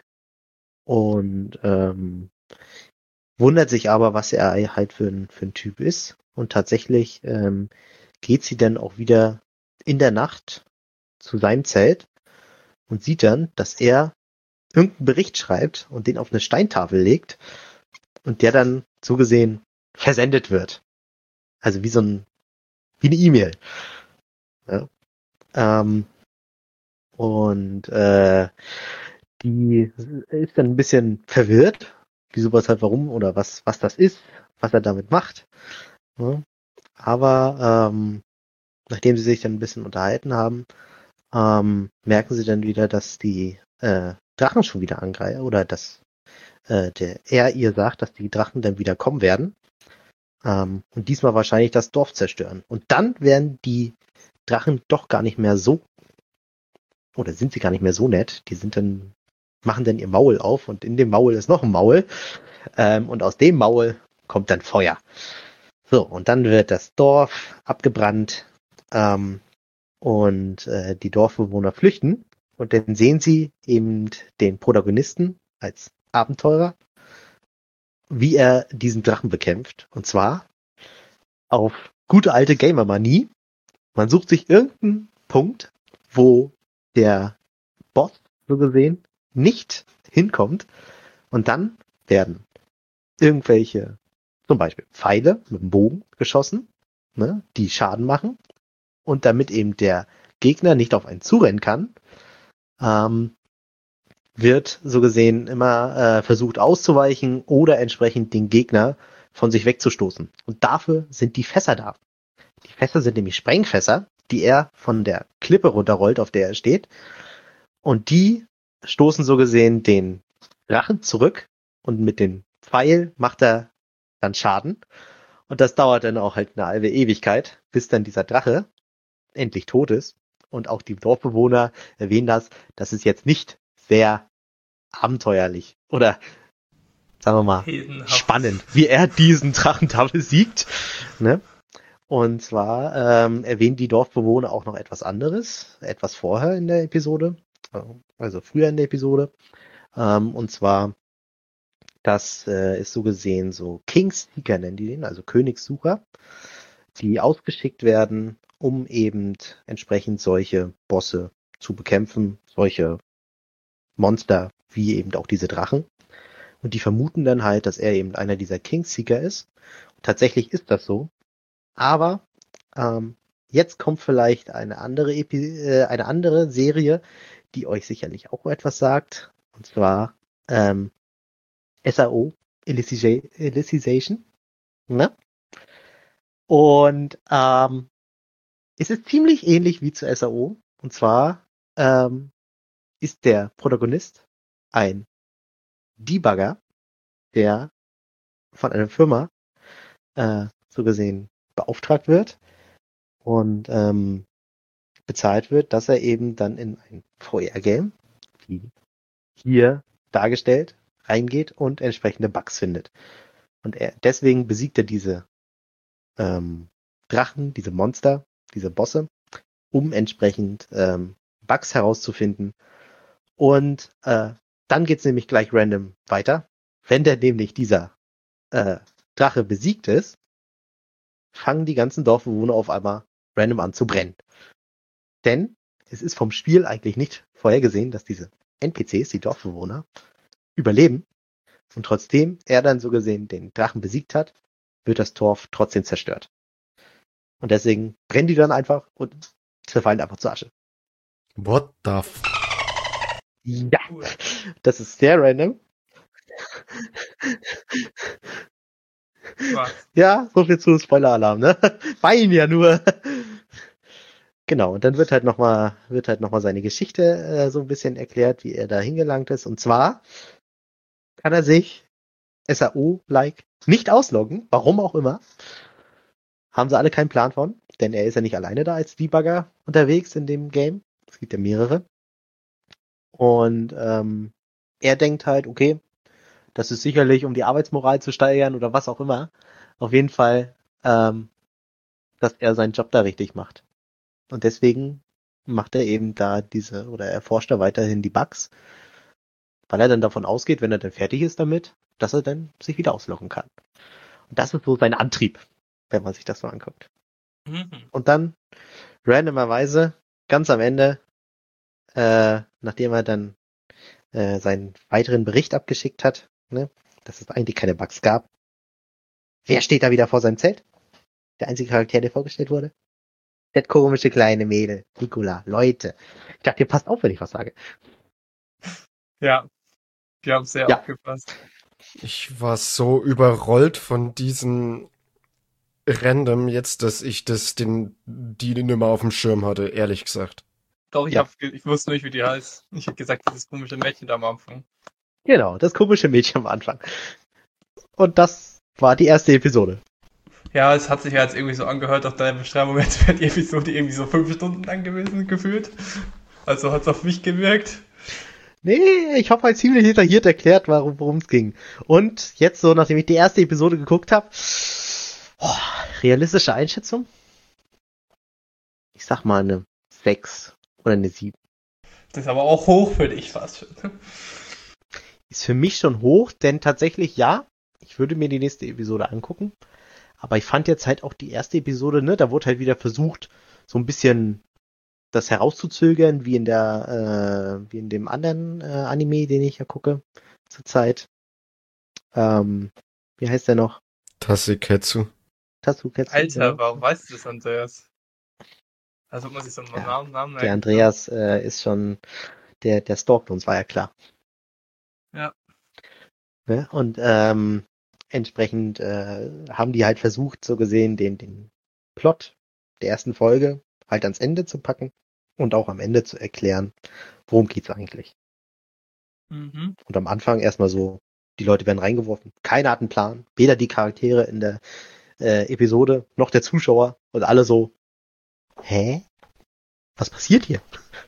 und ähm, wundert sich aber, was er halt für ein, für ein Typ ist. Und tatsächlich ähm, geht sie dann auch wieder in der Nacht zu seinem Zelt und sieht dann, dass er irgendeinen Bericht schreibt und den auf eine Steintafel legt und der dann so gesehen versendet wird. Also wie so ein, wie eine E-Mail. Ja. Ähm, und äh, die ist dann ein bisschen verwirrt, wie sowas halt warum oder was, was das ist, was er damit macht. Ja. Aber ähm, nachdem sie sich dann ein bisschen unterhalten haben, ähm, merken sie dann wieder, dass die äh, Drachen schon wieder angreifen oder dass äh, der, er ihr sagt, dass die Drachen dann wieder kommen werden ähm, und diesmal wahrscheinlich das Dorf zerstören. Und dann werden die Drachen doch gar nicht mehr so oder sind sie gar nicht mehr so nett. Die sind dann machen dann ihr Maul auf und in dem Maul ist noch ein Maul ähm, und aus dem Maul kommt dann Feuer. So, und dann wird das Dorf abgebrannt ähm, und äh, die Dorfbewohner flüchten und dann sehen sie eben den Protagonisten als Abenteurer, wie er diesen Drachen bekämpft. Und zwar auf gute alte Gamer-Manie. Man sucht sich irgendeinen Punkt, wo der Boss, so gesehen, nicht hinkommt und dann werden irgendwelche, zum Beispiel Pfeile mit dem Bogen geschossen, ne, die Schaden machen und damit eben der Gegner nicht auf einen zurennen kann, ähm, wird so gesehen immer äh, versucht auszuweichen oder entsprechend den Gegner von sich wegzustoßen. Und dafür sind die Fässer da. Die Fässer sind nämlich Sprengfässer, die er von der Klippe runterrollt, auf der er steht. Und die stoßen so gesehen den Drachen zurück und mit dem Pfeil macht er dann Schaden. Und das dauert dann auch halt eine halbe Ewigkeit, bis dann dieser Drache endlich tot ist. Und auch die Dorfbewohner erwähnen das, das ist jetzt nicht sehr abenteuerlich oder sagen wir mal Heldenhaft. spannend, wie er diesen Drachen da besiegt. Ne? Und zwar ähm, erwähnen die Dorfbewohner auch noch etwas anderes, etwas vorher in der Episode, also früher in der Episode. Ähm, und zwar, das äh, ist so gesehen so Kingseeker nennen die den, also Königssucher, die ausgeschickt werden, um eben entsprechend solche Bosse zu bekämpfen, solche Monster wie eben auch diese Drachen. Und die vermuten dann halt, dass er eben einer dieser Kingseeker ist. Und tatsächlich ist das so. Aber ähm, jetzt kommt vielleicht eine andere Epi äh, eine andere Serie, die euch sicherlich auch etwas sagt. Und zwar ähm, S A O, Alicization. Ne? Und ähm, es ist ziemlich ähnlich wie zu S A O. Und zwar ähm, ist der Protagonist ein Debugger, der von einer Firma äh, so gesehen beauftragt wird und ähm, bezahlt wird, dass er eben dann in ein V R-Game, wie hier dargestellt, reingeht und entsprechende Bugs findet. Und er deswegen besiegt er diese ähm, Drachen, diese Monster, diese Bosse, um entsprechend ähm, Bugs herauszufinden. Und äh, dann geht's nämlich gleich random weiter. Wenn der nämlich dieser äh, Drache besiegt ist, fangen die ganzen Dorfbewohner auf einmal random an zu brennen. Denn es ist vom Spiel eigentlich nicht vorhergesehen, dass diese N P Cs, die Dorfbewohner, überleben. Und trotzdem er dann so gesehen den Drachen besiegt hat, wird das Dorf trotzdem zerstört. Und deswegen brennen die dann einfach und zerfallen einfach zur Asche. What the f... Ja, Cool. das ist sehr random. Was? Ja, so viel zu Spoiler-Alarm, ne? Wein ja nur. Genau, und dann wird halt nochmal, wird halt noch mal seine Geschichte äh, so ein bisschen erklärt, wie er da hingelangt ist. Und zwar kann er sich S A O-like nicht ausloggen, warum auch immer. Haben sie alle keinen Plan von, denn er ist ja nicht alleine da als Debugger unterwegs in dem Game. Es gibt ja mehrere. Und ähm, er denkt halt, okay, das ist sicherlich, um die Arbeitsmoral zu steigern oder was auch immer. Auf jeden Fall, ähm, dass er seinen Job da richtig macht. Und deswegen macht er eben da diese, oder erforscht er weiterhin die Bugs, weil er dann davon ausgeht, wenn er dann fertig ist damit, dass er dann sich wieder ausloggen kann. Und das ist so sein Antrieb, wenn man sich das so anguckt. Mhm. Und dann, randomerweise, ganz am Ende, äh, nachdem er dann äh, seinen weiteren Bericht abgeschickt hat, ne, dass es eigentlich keine Bugs gab, wer steht da wieder vor seinem Zelt? Der einzige Charakter, der vorgestellt wurde? Das komische kleine Mädel, Nicola. Leute, ich dachte, ihr passt auf, wenn ich was sage. Ja, wir haben sehr Ja. aufgepasst. Ich war so überrollt von diesen Random jetzt, dass ich das den die nicht mehr auf dem Schirm hatte, ehrlich gesagt. Doch, ich, Ja. hab, ge- ich wusste nicht, wie die heißt. Ich hätte gesagt, dieses komische Mädchen da am Anfang. Genau, das komische Mädchen am Anfang. Und das war die erste Episode. Ja, es hat sich ja jetzt irgendwie so angehört auf deiner Beschreibung, als wäre die Episode irgendwie so fünf Stunden lang gewesen, gefühlt. Also hat es auf mich gewirkt. Nee, ich habe halt ziemlich detailliert erklärt, warum worum es ging. Und jetzt so, nachdem ich die erste Episode geguckt habe, oh, realistische Einschätzung? Ich sag mal eine sechs oder eine sieben. Das ist aber auch hoch für dich fast schon. Ist für mich schon hoch, denn tatsächlich ja, ich würde mir die nächste Episode angucken. Aber ich fand jetzt halt auch die erste Episode, ne, da wurde halt wieder versucht, so ein bisschen das herauszuzögern, wie in der, äh, wie in dem anderen äh, Anime, den ich ja gucke zurzeit. Ähm, wie heißt der noch? Taseketsu. Tatsuketsu. Alter, genau. warum weißt du das, Andreas? Also ob man sich so einen Ja, Namen, Namen Der merken Andreas äh, ist schon, der, der stalkt uns, war ja klar. Ja. Ne? Und ähm, entsprechend äh, haben die halt versucht, so gesehen, den, den Plot der ersten Folge halt ans Ende zu packen und auch am Ende zu erklären, worum geht's eigentlich. kann. Mhm. Und am Anfang erstmal so, die Leute werden reingeworfen. Keiner hat einen Plan. Weder die Charaktere in der äh, Episode noch der Zuschauer. Und alle so, hä? Was passiert hier?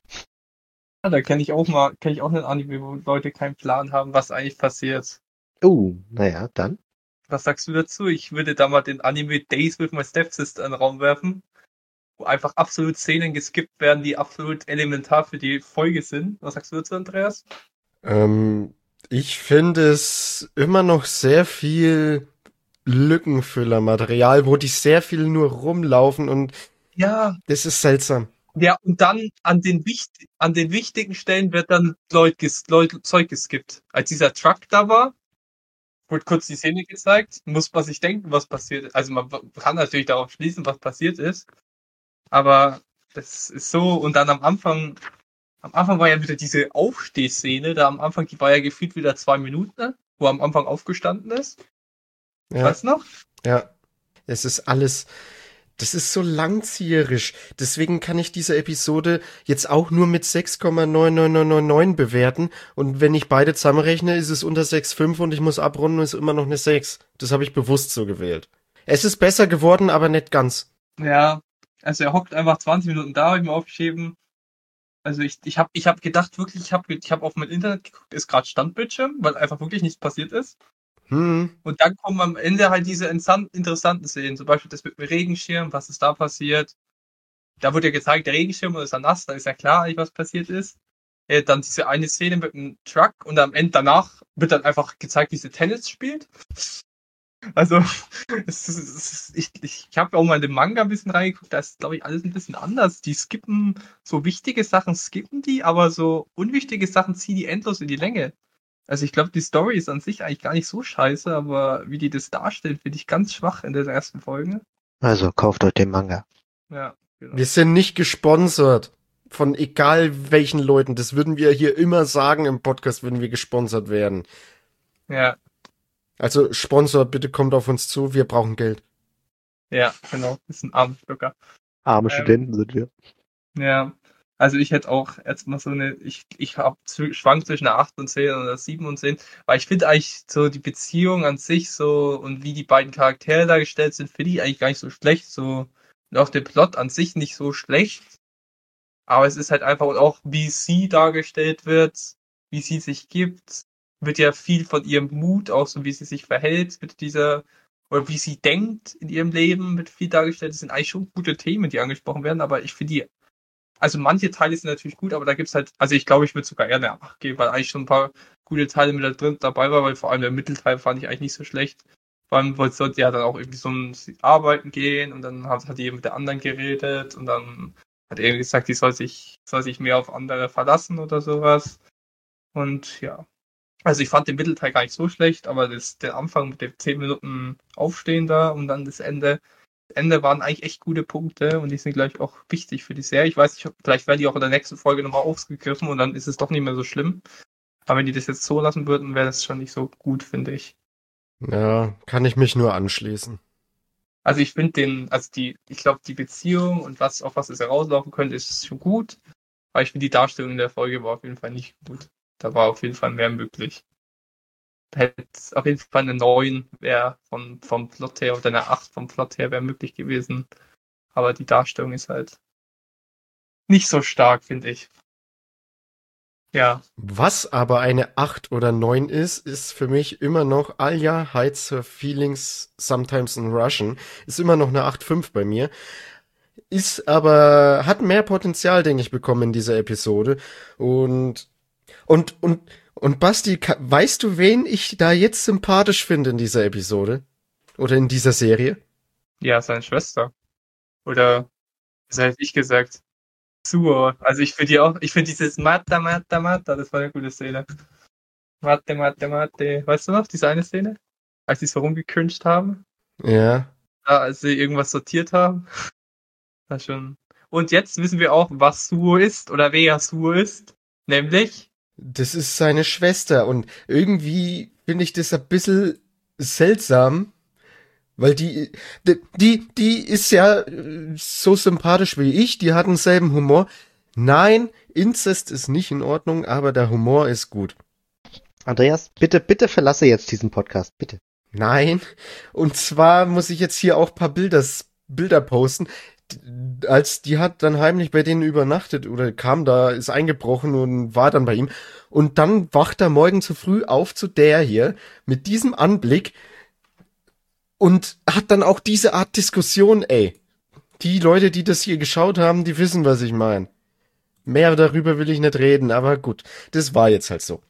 Ja, da kenne ich auch mal, kenne ich auch einen Anime, wo Leute keinen Plan haben, was eigentlich passiert. Oh, naja, dann. Was sagst du dazu? Ich würde da mal den Anime Days with My Stepsister in den Raum werfen, wo einfach absolut Szenen geskippt werden, die absolut elementar für die Folge sind. Was sagst du dazu, Andreas? Ähm, ich finde es immer noch sehr viel Lückenfüllermaterial, wo die sehr viel nur rumlaufen und Ja, das ist seltsam. ja, und dann an den, wichtig, an den wichtigen Stellen wird dann Leut ges Leut Zeug geskippt. Als dieser Truck da war, wurde kurz die Szene gezeigt, muss man sich denken, was passiert ist. Also man kann natürlich darauf schließen, was passiert ist. Aber das ist so, und dann am Anfang, am Anfang war ja wieder diese Aufstehszene, da am Anfang, die war ja gefühlt wieder zwei Minuten, wo er am Anfang aufgestanden ist. Ja, Weißt du noch? ja. Es ist alles, das ist so langzieherisch. Deswegen kann ich diese Episode jetzt auch nur mit sechs Komma neun neun neun neun neun bewerten. Und wenn ich beide zusammenrechne, ist es unter sechs Komma fünf und ich muss abrunden und ist immer noch eine sechs. Das habe ich bewusst so gewählt. Es ist besser geworden, aber nicht ganz. Ja, also er hockt einfach zwanzig Minuten da, habe ich mir aufgeschrieben. Also ich, ich habe ich hab gedacht, wirklich, ich habe ich hab auf mein Internet geguckt, ist gerade Standbildschirm, weil einfach wirklich nichts passiert ist. Hm. Und dann kommen am Ende halt diese insan- interessanten Szenen, zum Beispiel das mit dem Regenschirm, was ist da passiert. Da wird ja gezeigt, der Regenschirm ist ja nass, da ist ja klar eigentlich, was passiert ist. Äh, dann diese eine Szene mit dem Truck und am Ende danach wird dann einfach gezeigt, wie sie Tennis spielt. Also, es ist, es ist, ich, ich, ich habe auch mal in den Manga ein bisschen reingeguckt, da ist, glaube ich, alles ein bisschen anders. Die skippen, so wichtige Sachen skippen die, aber so unwichtige Sachen ziehen die endlos in die Länge. Also ich glaube, die Story ist an sich eigentlich gar nicht so scheiße, aber wie die das darstellen, finde ich ganz schwach in der ersten Folge. Also kauft euch den Manga. Ja, genau. Wir sind nicht gesponsert von egal welchen Leuten. Das würden wir hier immer sagen im Podcast, wenn wir gesponsert werden. Ja, Also Sponsor, bitte kommt auf uns zu, wir brauchen Geld. ja, genau. Das ist ein Armstücker. Arme Ähm. Studenten sind wir. Ja, also ich hätte auch erstmal so eine, ich, ich hab zw- schwank zwischen einer acht und zehn oder sieben und zehn, weil ich finde eigentlich so die Beziehung an sich so und wie die beiden Charaktere dargestellt sind, finde ich eigentlich gar nicht so schlecht, so und auch der Plot an sich nicht so schlecht, aber es ist halt einfach und auch wie sie dargestellt wird, wie sie sich gibt, wird ja viel von ihrem Mut, auch so wie sie sich verhält mit dieser oder wie sie denkt in ihrem Leben, wird viel dargestellt. Das sind eigentlich schon gute Themen, die angesprochen werden, aber ich finde die also manche Teile sind natürlich gut, aber da gibt's halt, also ich glaube, ich würde sogar eher eine acht geben, weil eigentlich schon ein paar gute Teile mit da drin dabei war, weil vor allem der Mittelteil fand ich eigentlich nicht so schlecht. Vor allem wollte sollte ja dann auch irgendwie so ein Arbeiten gehen und dann hat, hat die eben mit der anderen geredet und dann hat er gesagt, die soll sich, soll sich mehr auf andere verlassen oder sowas. Und ja. Also ich fand den Mittelteil gar nicht so schlecht, aber das, der Anfang mit den zehn Minuten Aufstehen da und dann das Ende, Ende waren eigentlich echt gute Punkte und die sind gleich auch wichtig für die Serie. Ich weiß nicht, ob- vielleicht werden die auch in der nächsten Folge nochmal aufgegriffen und dann ist es doch nicht mehr so schlimm. Aber wenn die das jetzt so lassen würden, wäre das schon nicht so gut, finde ich. Ja, kann ich mich nur anschließen. Also ich finde den, also die, ich glaube, die Beziehung und was, auf was es herauslaufen könnte, ist schon gut. Aber ich finde die Darstellung in der Folge war auf jeden Fall nicht gut. Da war auf jeden Fall mehr möglich. Hätte auf jeden Fall eine neun wäre vom, vom Plot her oder eine acht vom Plot her wäre möglich gewesen. Aber die Darstellung ist halt nicht so stark, finde ich. Ja, Was aber eine acht oder neun ist, ist für mich immer noch Alya hides her feelings sometimes in Russian. Ist immer noch eine acht Komma fünf bei mir. Ist aber, hat mehr Potenzial, denke ich, bekommen in dieser Episode. Und, und, und, und Basti, ka- weißt du, wen ich da jetzt sympathisch finde in dieser Episode? Oder in dieser Serie? ja, seine Schwester. Oder, was hätte ich gesagt? Suo. Also ich finde die auch, ich finde dieses Mata, Mata, Mata, das war eine gute Szene. Mate, Mate, Mate. Weißt du noch, diese eine Szene? Als sie so rumgecringed haben? Ja. Da, als sie irgendwas sortiert haben? Das schon. Und jetzt wissen wir auch, was Suo ist oder wer Suo ist. Nämlich, Das ist seine Schwester und irgendwie finde ich das ein bisschen seltsam, weil die, die, die, die ist ja äh, so sympathisch wie ich, die hat denselben Humor. Nein, Inzest ist nicht in Ordnung, aber der Humor ist gut. Andreas, bitte, bitte verlasse jetzt diesen Podcast, bitte. Nein, und zwar muss ich jetzt hier auch paar Bilder, Bilder posten. D- Als die hat dann heimlich bei denen übernachtet oder kam da, ist eingebrochen und war dann bei ihm. Und dann wacht er morgen zu früh auf zu der hier mit diesem Anblick und hat dann auch diese Art Diskussion, ey. Die Leute, die das hier geschaut haben, die wissen, was ich meine. Mehr darüber will ich nicht reden, aber gut, das war jetzt halt so.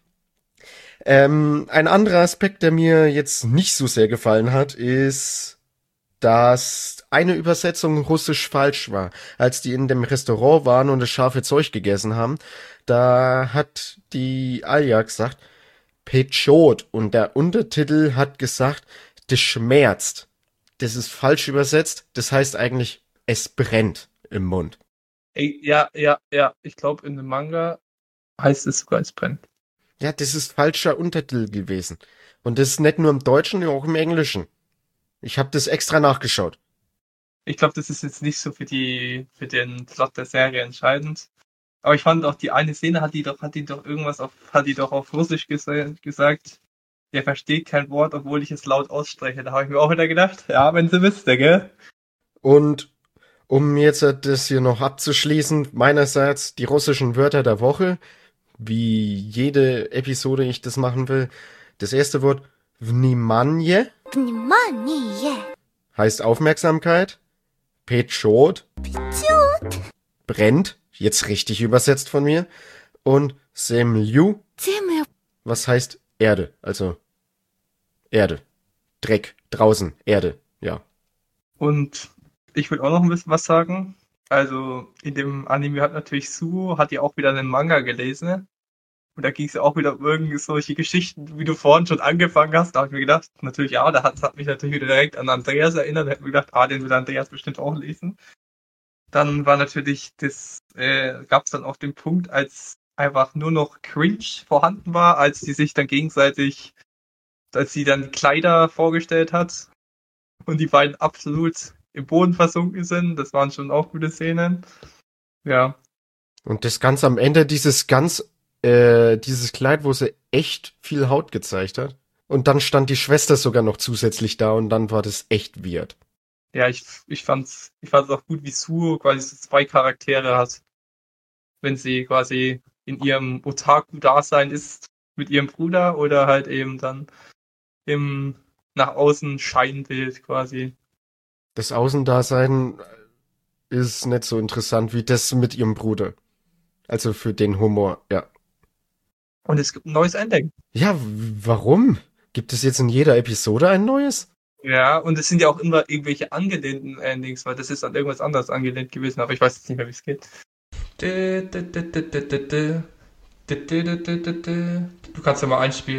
Ähm, ein anderer Aspekt, der mir jetzt nicht so sehr gefallen hat, ist, dass eine Übersetzung russisch falsch war. Als die in dem Restaurant waren und das scharfe Zeug gegessen haben, da hat die Alja gesagt, Pechot, und der Untertitel hat gesagt, das schmerzt. Das ist falsch übersetzt, das heißt eigentlich, es brennt im Mund. ey, ja, ja, ja, ich glaube, in dem Manga heißt es sogar, es brennt. Ja, das ist falscher Untertitel gewesen. Und das ist nicht nur im Deutschen, sondern auch im Englischen. Ich habe das extra nachgeschaut. Ich glaube, das ist jetzt nicht so für die, für den Plot der Serie entscheidend. Aber ich fand auch die eine Szene hat die doch, hat die doch irgendwas auf, hat die doch auf Russisch gesa- gesagt. Der versteht kein Wort, obwohl ich es laut ausspreche. Da habe ich mir auch wieder gedacht, ja, wenn sie wüsste, gell? Und um jetzt das hier noch abzuschließen, meinerseits die russischen Wörter der Woche, wie jede Episode ich das machen will. Das erste Wort Vнимание Внимание! heißt Aufmerksamkeit. Pechot brennt, jetzt richtig übersetzt von mir. Und Semlju, Земля was heißt Erde, also Erde, Dreck, draußen, Erde, ja. Und ich will auch noch ein bisschen was sagen. Also in dem Anime hat natürlich Suo, hat ja auch wieder einen Manga gelesen. Und da ging es ja auch wieder um irgendwie solche Geschichten, wie du vorhin schon angefangen hast. Da habe ich mir gedacht, natürlich ja, da hat, das hat mich natürlich wieder direkt an Andreas erinnert. Da hätte mir gedacht, ah, den will Andreas bestimmt auch lesen. Dann war natürlich das, äh, gab es dann auch den Punkt, als einfach nur noch Cringe vorhanden war, als die sich dann gegenseitig, als sie dann die Kleider vorgestellt hat und die beiden absolut im Boden versunken sind. Das waren schon auch gute Szenen. Ja. Und das ganz am Ende, dieses ganz, äh, dieses Kleid, wo sie echt viel Haut gezeigt hat. Und dann stand die Schwester sogar noch zusätzlich da und dann war das echt weird. Ja, ich, ich fand's, ich fand's auch gut, wie Suo quasi so zwei Charaktere hat. Wenn sie quasi in ihrem Otaku-Dasein ist mit ihrem Bruder oder halt eben dann im nach außen Scheinbild quasi. Das Außendasein ist nicht so interessant wie das mit ihrem Bruder. Also für den Humor, ja. Und es gibt ein neues Ending. Ja, w- warum? Gibt es jetzt in jeder Episode ein neues? Ja, und es sind ja auch immer irgendwelche angelehnten Endings, weil das ist an irgendwas anderes angelehnt gewesen, aber ich weiß jetzt nicht mehr, wie es geht. Du kannst ja mal einspielen.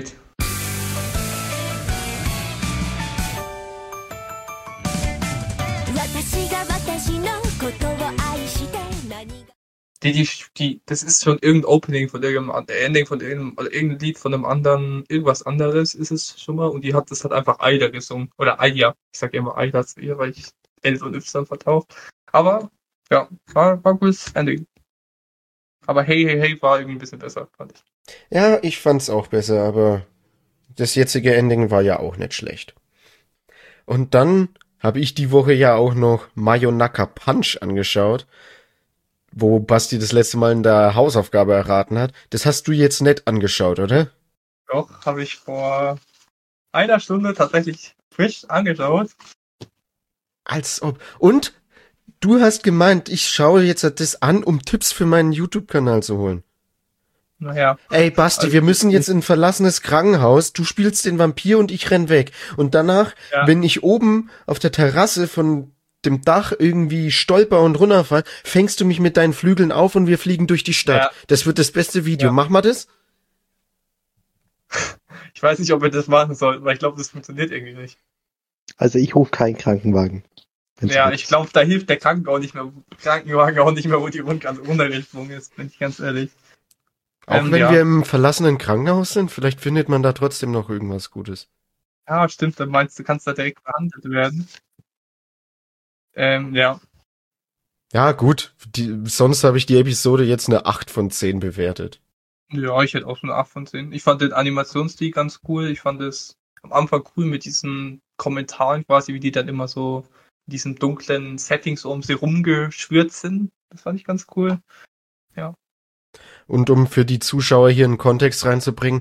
私が私のことを愛して何が Die, die, die, das ist schon irgendein Opening von irgendeinem, an- äh, Ending von irgendeinem, oder irgendein Lied von einem anderen, irgendwas anderes ist es schon mal, und die hat, das hat einfach Aida gesungen, oder Aya, ich sag immer Aida zu ihr, weil ich L und Y vertaucht, aber, ja, war, war ein gutes Ending. Aber Hey, Hey, Hey war irgendwie ein bisschen besser, fand ich. Ja, ich fand's auch besser, aber das jetzige Ending war ja auch nicht schlecht. Und dann habe ich die Woche ja auch noch Mayonaka Punch angeschaut, wo Basti das letzte Mal in der Hausaufgabe erraten hat. Das hast du jetzt nicht angeschaut, oder? Doch, habe ich vor einer Stunde tatsächlich frisch angeschaut. Als ob. Und du hast gemeint, ich schaue jetzt das an, um Tipps für meinen YouTube-Kanal zu holen. Naja, Ey, Basti, Also, wir müssen jetzt in ein verlassenes Krankenhaus. Du spielst den Vampir und ich renn weg. Und danach, Ja. wenn ich oben auf der Terrasse von dem Dach irgendwie stolper und runterfall, fängst du mich mit deinen Flügeln auf und wir fliegen durch die Stadt. Ja. Das wird das beste Video. Ja. Mach mal das? ich weiß nicht, ob wir das machen sollten, weil ich glaube, das funktioniert irgendwie nicht. Also ich rufe keinen Krankenwagen. wenn's Ja, soweit ich ist. glaube, da hilft der Kranken auch nicht mehr, Krankenwagen auch nicht mehr, wo die Rundgang Runterrichtung ist, bin ich ganz ehrlich. Auch Ähm, wenn ja. wir im verlassenen Krankenhaus sind, vielleicht findet man da trotzdem noch irgendwas Gutes. Ja, stimmt, dann meinst du, kannst da direkt behandelt werden. Ähm, ja. Ja, gut. Die, sonst habe ich die Episode jetzt eine acht von zehn bewertet. Ja, ich hätte auch so eine acht von zehn. Ich fand den Animationsstil ganz cool. Ich fand es am Anfang cool mit diesen Kommentaren quasi, wie die dann immer so in diesen dunklen Settings um sie rumgeschwirrt sind. Das fand ich ganz cool. Und um für die Zuschauer hier einen Kontext reinzubringen,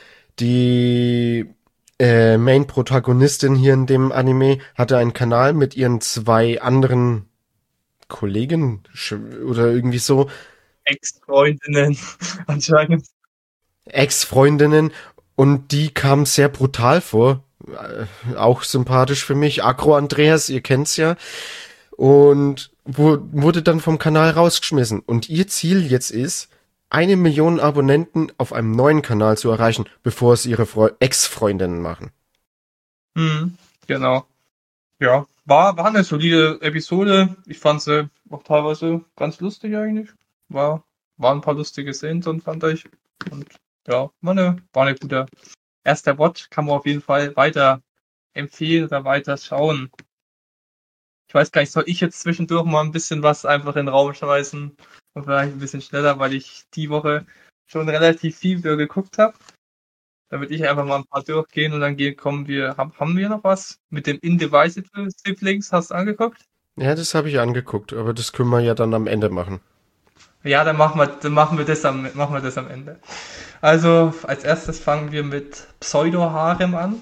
die äh, Main-Protagonistin hier in dem Anime hatte einen Kanal mit ihren zwei anderen Kollegen sch- oder irgendwie so, Ex-Freundinnen anscheinend. Ex-Freundinnen, und die kamen sehr brutal vor. Äh, auch sympathisch für mich. Agro Andreas, ihr kennt's ja. Und wo, wurde dann vom Kanal rausgeschmissen. Und ihr Ziel jetzt ist, eine Million Abonnenten auf einem neuen Kanal zu erreichen, bevor es ihre Freu- Ex-Freundinnen machen. Hm, genau. Ja, war, war eine solide Episode. Ich fand sie auch teilweise ganz lustig eigentlich. War, waren ein paar lustige Szenen drin, fand ich. Und ja, war eine, war eine gute. Erster Watch kann man auf jeden Fall weiter empfehlen oder weiter schauen. Ich weiß gar nicht, soll ich jetzt zwischendurch mal ein bisschen was einfach in den Raum schmeißen? Und vielleicht ein bisschen schneller, weil ich die Woche schon relativ viel wieder geguckt habe. Da würde ich einfach mal ein paar durchgehen und dann gehen, kommen wir, haben, haben wir noch was? Mit dem Indivisible Siblings, hast du angeguckt? Ja, das habe ich angeguckt, aber das können wir ja dann am Ende machen. Ja, dann machen wir, dann machen wir das am, machen wir das am Ende. Also, als erstes fangen wir mit Pseudo-Harem an.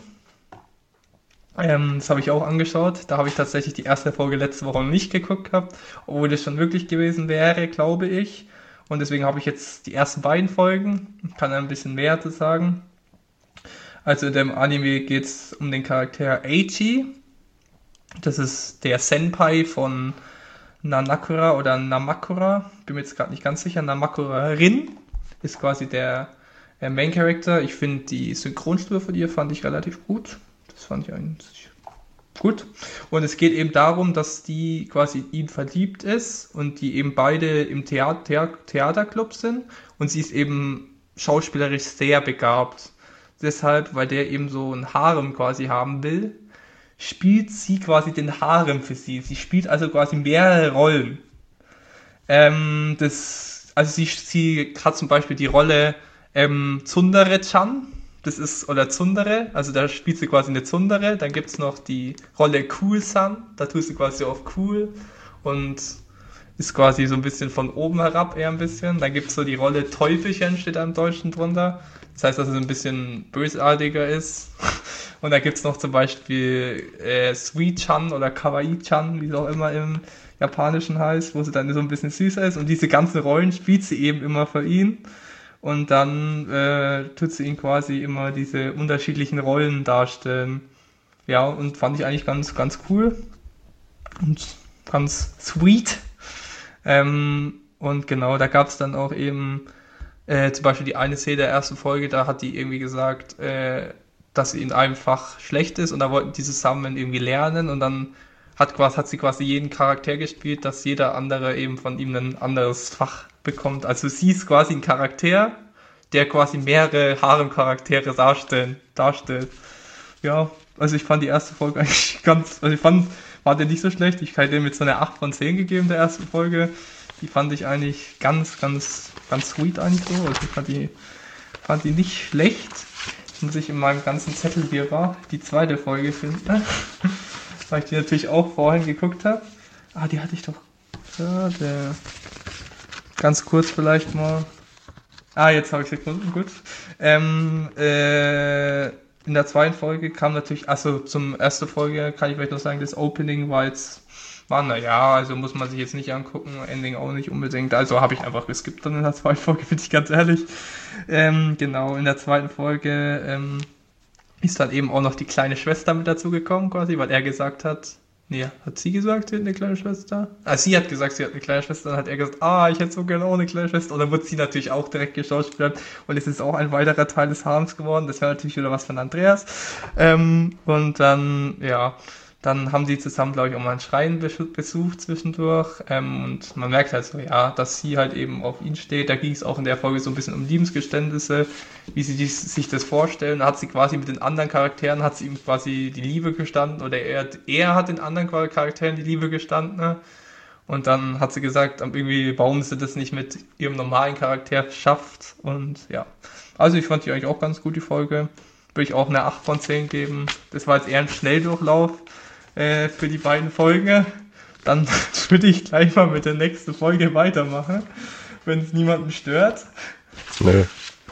Ähm, das habe ich auch angeschaut. Da habe ich tatsächlich die erste Folge letzte Woche noch nicht geguckt gehabt, obwohl das schon wirklich gewesen wäre, glaube ich. Und deswegen habe ich jetzt die ersten beiden Folgen. Ich kann ein bisschen mehr dazu sagen. Also in dem Anime geht es um den Charakter Eiichi. Das ist der Senpai von Nanakura oder Namakura. Bin mir jetzt gerade nicht ganz sicher. Namakura Rin ist quasi der, der Main Character. Ich finde die Synchronstimme von ihr fand ich relativ gut. Das fand ich eigentlich gut. Und es geht eben darum, dass die quasi in ihn verliebt ist und die eben beide im Theater, Theater, Theaterclub sind. Und sie ist eben schauspielerisch sehr begabt. Deshalb, weil der eben so ein Harem quasi haben will, spielt sie quasi den Harem für sie. Sie spielt also quasi mehrere Rollen. Ähm, das, also sie, sie hat zum Beispiel die Rolle ähm, Tsundere-chan, das ist, oder Tsundere, also da spielt sie quasi eine Tsundere. Dann gibt's noch die Rolle Cool-san, da tut sie quasi auf cool und ist quasi so ein bisschen von oben herab eher ein bisschen. Dann gibt's so die Rolle Teufelchen, steht da im Deutschen drunter. Das heißt, dass es ein bisschen bösartiger ist. Und da gibt's noch zum Beispiel äh, Sweet-chan oder Kawaii-chan, wie es auch immer im Japanischen heißt, wo sie dann so ein bisschen süßer ist. Und diese ganzen Rollen spielt sie eben immer für ihn. Und dann äh, tut sie ihn quasi immer diese unterschiedlichen Rollen darstellen. Ja, und fand ich eigentlich ganz, ganz cool. Und ganz sweet. Ähm, und genau, da gab's dann auch eben äh, zum Beispiel die eine Szene der ersten Folge, da hat die irgendwie gesagt, äh, dass sie in einem Fach schlecht ist und da wollten die zusammen irgendwie lernen und dann hat, quasi, hat sie quasi jeden Charakter gespielt, dass jeder andere eben von ihm ein anderes Fach bekommt. Also sie ist quasi ein Charakter, der quasi mehrere Harem-Charaktere darstellen, darstellt. Ja, also ich fand die erste Folge eigentlich ganz, also ich fand, war der nicht so schlecht. Ich hätte mit so einer acht von zehn gegeben, der ersten Folge. Die fand ich eigentlich ganz, ganz, ganz sweet eigentlich so. Also ich fand die, fand die nicht schlecht. Jetzt muss ich in meinem ganzen Zettel hier war die zweite Folge finden. Weil ich die natürlich auch vorhin geguckt habe. Ah, die hatte ich doch. Ja, der. Ganz kurz vielleicht mal. Ah, jetzt habe ich sie gefunden, gut. Ähm, äh, in der zweiten Folge kam natürlich, also zum ersten Folge kann ich vielleicht noch sagen, das Opening war jetzt, war naja, also muss man sich jetzt nicht angucken, Ending auch nicht unbedingt, also habe ich einfach geskippt dann in der zweiten Folge, bin ich ganz ehrlich. Ähm, genau, in der zweiten Folge ähm, ist dann eben auch noch die kleine Schwester mit dazu gekommen quasi, weil er gesagt hat, nee, hat sie gesagt, sie hat eine kleine Schwester? Ah, sie hat gesagt, sie hat eine kleine Schwester, dann hat er gesagt, ah, ich hätte so gerne auch eine kleine Schwester. Und dann wird sie natürlich auch direkt geschauspielert und es ist auch ein weiterer Teil des Harems geworden. Das wäre natürlich wieder was von Andreas. Ähm, und dann, ja, dann haben sie zusammen, glaube ich, auch mal einen Schrein besucht zwischendurch. Ähm, und man merkt halt so, ja, dass sie halt eben auf ihn steht. Da ging es auch in der Folge so ein bisschen um Liebesgeständnisse, wie sie dies, sich das vorstellen. Da hat sie quasi mit den anderen Charakteren, hat sie ihm quasi die Liebe gestanden, oder er, er hat den anderen Charakteren die Liebe gestanden. Ne? Und dann hat sie gesagt, irgendwie, warum sie das nicht mit ihrem normalen Charakter schafft. Und ja, also ich fand die eigentlich auch ganz gut, die Folge. Würde ich auch eine acht von zehn geben. Das war jetzt eher ein Schnelldurchlauf äh, für die beiden Folgen. Dann würde ich gleich mal mit der nächsten Folge weitermachen, wenn es niemanden stört. Nö.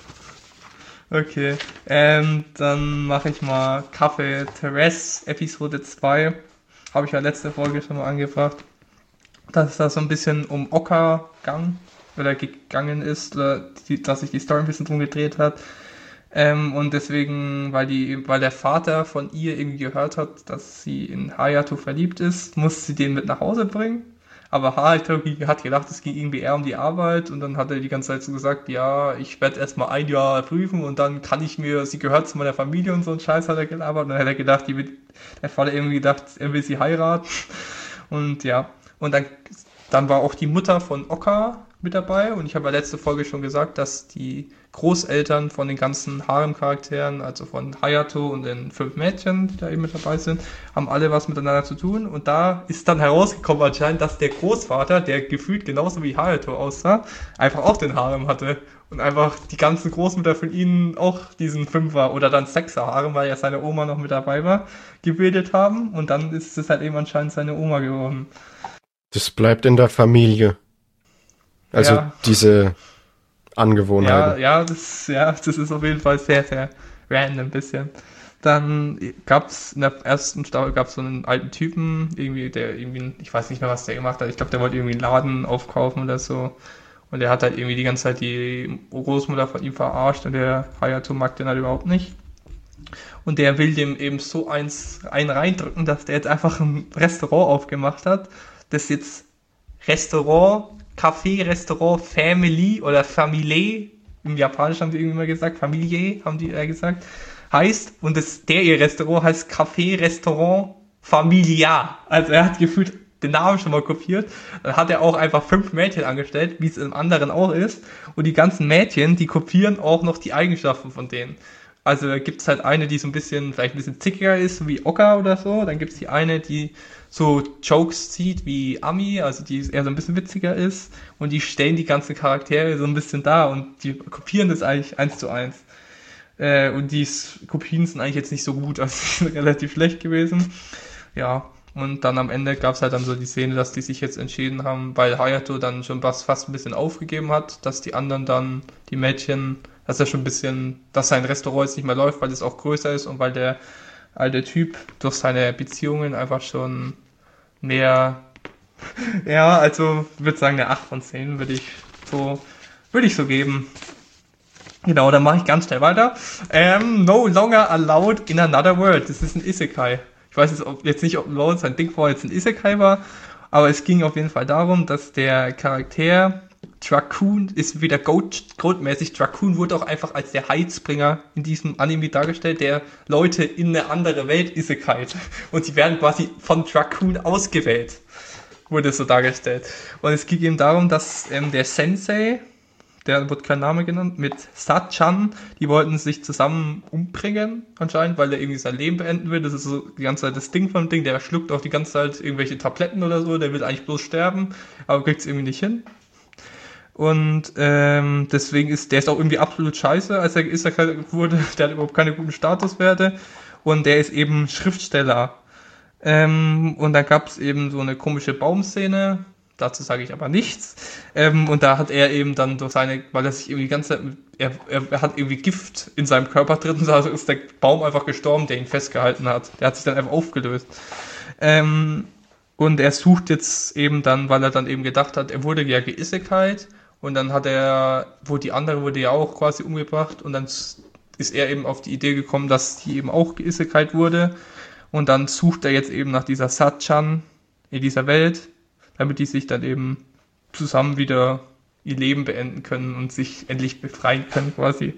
Okay, ähm, dann mache ich mal Café Terrace Episode zwei. Habe ich ja letzte Folge schon mal angebracht. Dass es da so ein bisschen um Oka gang, oder gegangen ist, oder die, dass sich die Story ein bisschen drum gedreht hat. Ähm, und deswegen, weil die, weil der Vater von ihr irgendwie gehört hat, dass sie in Hayato verliebt ist, musste sie den mit nach Hause bringen. Aber Hayato hat gedacht, es ging irgendwie eher um die Arbeit und dann hat er die ganze Zeit so gesagt, ja, ich werde erstmal ein Jahr prüfen und dann kann ich mir, sie gehört zu meiner Familie und so ein Scheiß hat er gelabert und dann hat er gedacht, die wird, der Vater irgendwie gedacht, er will sie heiraten und ja, und dann, dann war auch die Mutter von Oka mit dabei und ich habe ja letzte Folge schon gesagt, dass die Großeltern von den ganzen Harem-Charakteren, also von Hayato und den fünf Mädchen, die da eben mit dabei sind, haben alle was miteinander zu tun und da ist dann herausgekommen anscheinend, dass der Großvater, der gefühlt genauso wie Hayato aussah, einfach auch den Harem hatte und einfach die ganzen Großmütter von ihnen auch diesen Fünfer oder dann Sechser Harem, weil ja seine Oma noch mit dabei war, gebildet haben und dann ist es halt eben anscheinend seine Oma geworden. Das bleibt in der Familie. Also ja. diese Angewohnheiten. Ja, ja, das, ja, das ist auf jeden Fall sehr, sehr random ein bisschen. Dann gab's in der ersten Staffel gab's so einen alten Typen, irgendwie, der irgendwie, ich weiß nicht mehr, was der gemacht hat. Ich glaube, der wollte irgendwie einen Laden aufkaufen oder so. Und der hat halt irgendwie die ganze Zeit die Großmutter von ihm verarscht und der Hayato mag den halt überhaupt nicht. Und der will dem eben so eins einen reindrücken, dass der jetzt einfach ein Restaurant aufgemacht hat, das jetzt Restaurant, Café, Restaurant, Family oder Familie, im Japanischen haben die irgendwie mal gesagt, Familie haben die äh, gesagt, heißt, und das, der ihr Restaurant heißt Café, Restaurant, Familia. Also er hat gefühlt den Namen schon mal kopiert. Dann hat er auch einfach fünf Mädchen angestellt, wie es im anderen auch ist. Und die ganzen Mädchen, die kopieren auch noch die Eigenschaften von denen. Also da gibt's halt eine, die so ein bisschen, vielleicht ein bisschen zickiger ist, wie Okka oder so. Dann gibt's die eine, die so Jokes zieht wie Ami, also die eher so ein bisschen witziger ist. Und die stellen die ganzen Charaktere so ein bisschen dar und die kopieren das eigentlich eins zu eins. Äh, und die Kopien sind eigentlich jetzt nicht so gut, also die sind relativ schlecht gewesen. Ja, und dann am Ende gab's halt dann so die Szene, dass die sich jetzt entschieden haben, weil Hayato dann schon fast, fast ein bisschen aufgegeben hat, dass die anderen dann, die Mädchen, dass er schon ein bisschen, dass sein Restaurant jetzt nicht mehr läuft, weil es auch größer ist und weil der alte Typ durch seine Beziehungen einfach schon mehr, ja, also ich würde sagen eine acht von zehn würde ich so, würde ich so geben. Genau, dann mache ich ganz schnell weiter. Ähm, no longer allowed in another world. Das ist ein Isekai. Ich weiß jetzt, ob, jetzt nicht, ob Lord sein Ding vorher jetzt ein Isekai war, aber es ging auf jeden Fall darum, dass der Charakter Dracoon ist wieder Goat, Goat-mäßig. Dracoon wurde auch einfach als der Heilsbringer in diesem Anime dargestellt, der Leute in eine andere Welt Isekai. Und sie werden quasi von Dracoon ausgewählt. Wurde so dargestellt. Und es ging eben darum, dass ähm, der Sensei, der wurde kein Name genannt, mit Sachan, die wollten sich zusammen umbringen, anscheinend, weil er irgendwie sein Leben beenden will. Das ist so die ganze Zeit das Ding vom Ding, der schluckt auch die ganze Zeit irgendwelche Tabletten oder so, der will eigentlich bloß sterben, aber kriegt es irgendwie nicht hin. Und ähm, deswegen ist, der ist auch irgendwie absolut scheiße, als er Isekai wurde, der hat überhaupt keine guten Statuswerte und der ist eben Schriftsteller. Ähm, und dann gab es eben so eine komische Baumszene, dazu sage ich aber nichts. Ähm, und da hat er eben dann durch seine, weil er sich irgendwie die ganze Zeit, er, er, er hat irgendwie Gift in seinem Körper drin, und also ist der Baum einfach gestorben, der ihn festgehalten hat. Der hat sich dann einfach aufgelöst. Ähm, und er sucht jetzt eben dann, weil er dann eben gedacht hat, er wurde ja geisekait und dann hat er, wo die andere wurde ja auch quasi umgebracht und dann ist er eben auf die Idee gekommen, dass die eben auch geisekait wurde und dann sucht er jetzt eben nach dieser Sachan in dieser Welt, damit die sich dann eben zusammen wieder ihr Leben beenden können und sich endlich befreien können quasi.